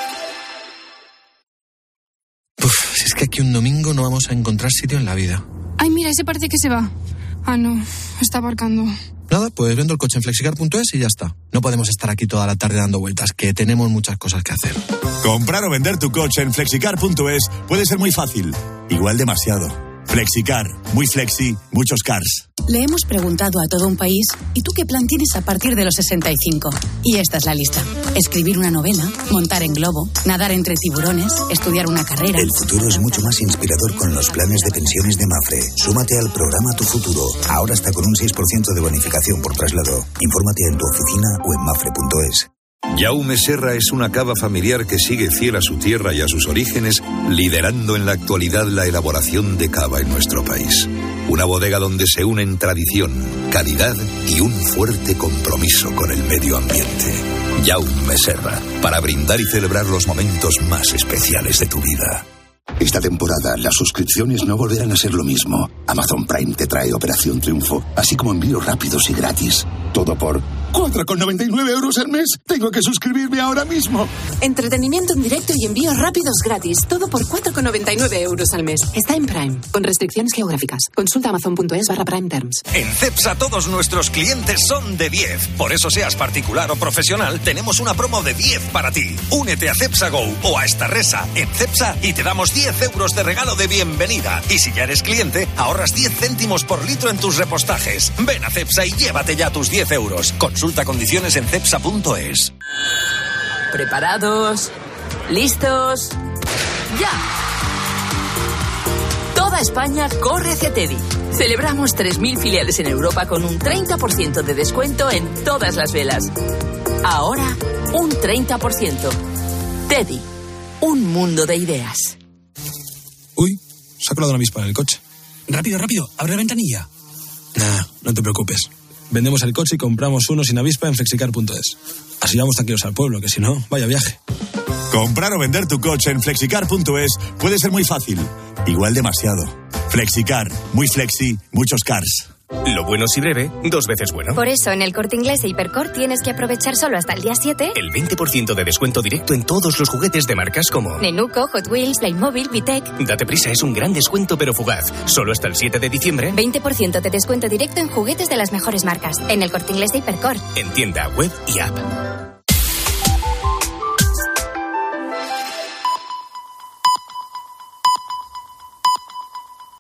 Uf, si es que aquí un domingo no vamos a encontrar sitio en la vida. Ay, mira, ese parece que se va. Ah, no, está aparcando. Nada, pues vendo el coche en flexicar punto es y ya está. No podemos estar aquí toda la tarde dando vueltas, que tenemos muchas cosas que hacer. Comprar o vender tu coche en flexicar punto es puede ser muy fácil, igual demasiado. Flexicar, muy flexi, muchos cars. Le hemos preguntado a todo un país, ¿y tú qué plan tienes a partir de los sesenta y cinco? Y esta es la lista. Escribir una novela, montar en globo, nadar entre tiburones, estudiar una carrera... El futuro es mucho más inspirador con los planes de pensiones de Mafre. Súmate al programa Tu Futuro. Ahora está con un seis por ciento de bonificación por traslado. Infórmate en tu oficina o en mafre punto es. Jaume Serra es una cava familiar que sigue fiel a su tierra y a sus orígenes, liderando en la actualidad la elaboración de cava en nuestro país. Una bodega donde se unen tradición, calidad y un fuerte compromiso con el medio ambiente. Jaume Serra, para brindar y celebrar los momentos más especiales de tu vida. Esta temporada las suscripciones no volverán a ser lo mismo. Amazon Prime te trae Operación Triunfo, así como envíos rápidos y gratis. Todo por cuatro con noventa y nueve euros al mes. Tengo que suscribirme ahora mismo. Entretenimiento en directo y envíos rápidos gratis. Todo por cuatro con noventa y nueve euros al mes. Está en Prime, con restricciones geográficas. Consulta amazon.es barra Prime Terms. En Cepsa todos nuestros clientes son de diez. Por eso seas particular o profesional, tenemos una promo de diez para ti. Únete a Cepsa Go o a Starresa en Cepsa y te damos diez euros de regalo de bienvenida. Y si ya eres cliente, ahorras diez céntimos por litro en tus repostajes. Ven a Cepsa y llévate ya tus diez euros. Consulta condiciones en cepsa punto es. ¿Preparados? ¿Listos? ¡Ya! Toda España corre hacia Teddy. Celebramos tres mil filiales en Europa con un treinta por ciento de descuento en todas las velas. Ahora, un treinta por ciento. Teddy, un mundo de ideas. Uy, se ha colado una avispa en el coche. Rápido, rápido, abre la ventanilla. Nah, no te preocupes. Vendemos el coche y compramos uno sin avispa en flexicar punto es. Así vamos tranquilos al pueblo, que si no, vaya viaje. Comprar o vender tu coche en flexicar punto es puede ser muy fácil. Igual demasiado. Flexicar, muy flexi, muchos cars. Lo bueno si breve, dos veces bueno. Por eso en el Corte Inglés e Hipercor tienes que aprovechar solo hasta el día siete el veinte por ciento de descuento directo en todos los juguetes de marcas como Nenuco, Hot Wheels, Playmobil, Vitec. Date prisa, es un gran descuento pero fugaz. Solo hasta el siete de diciembre. veinte por ciento de descuento directo en juguetes de las mejores marcas. En el Corte Inglés e Hipercor. En tienda, web y app.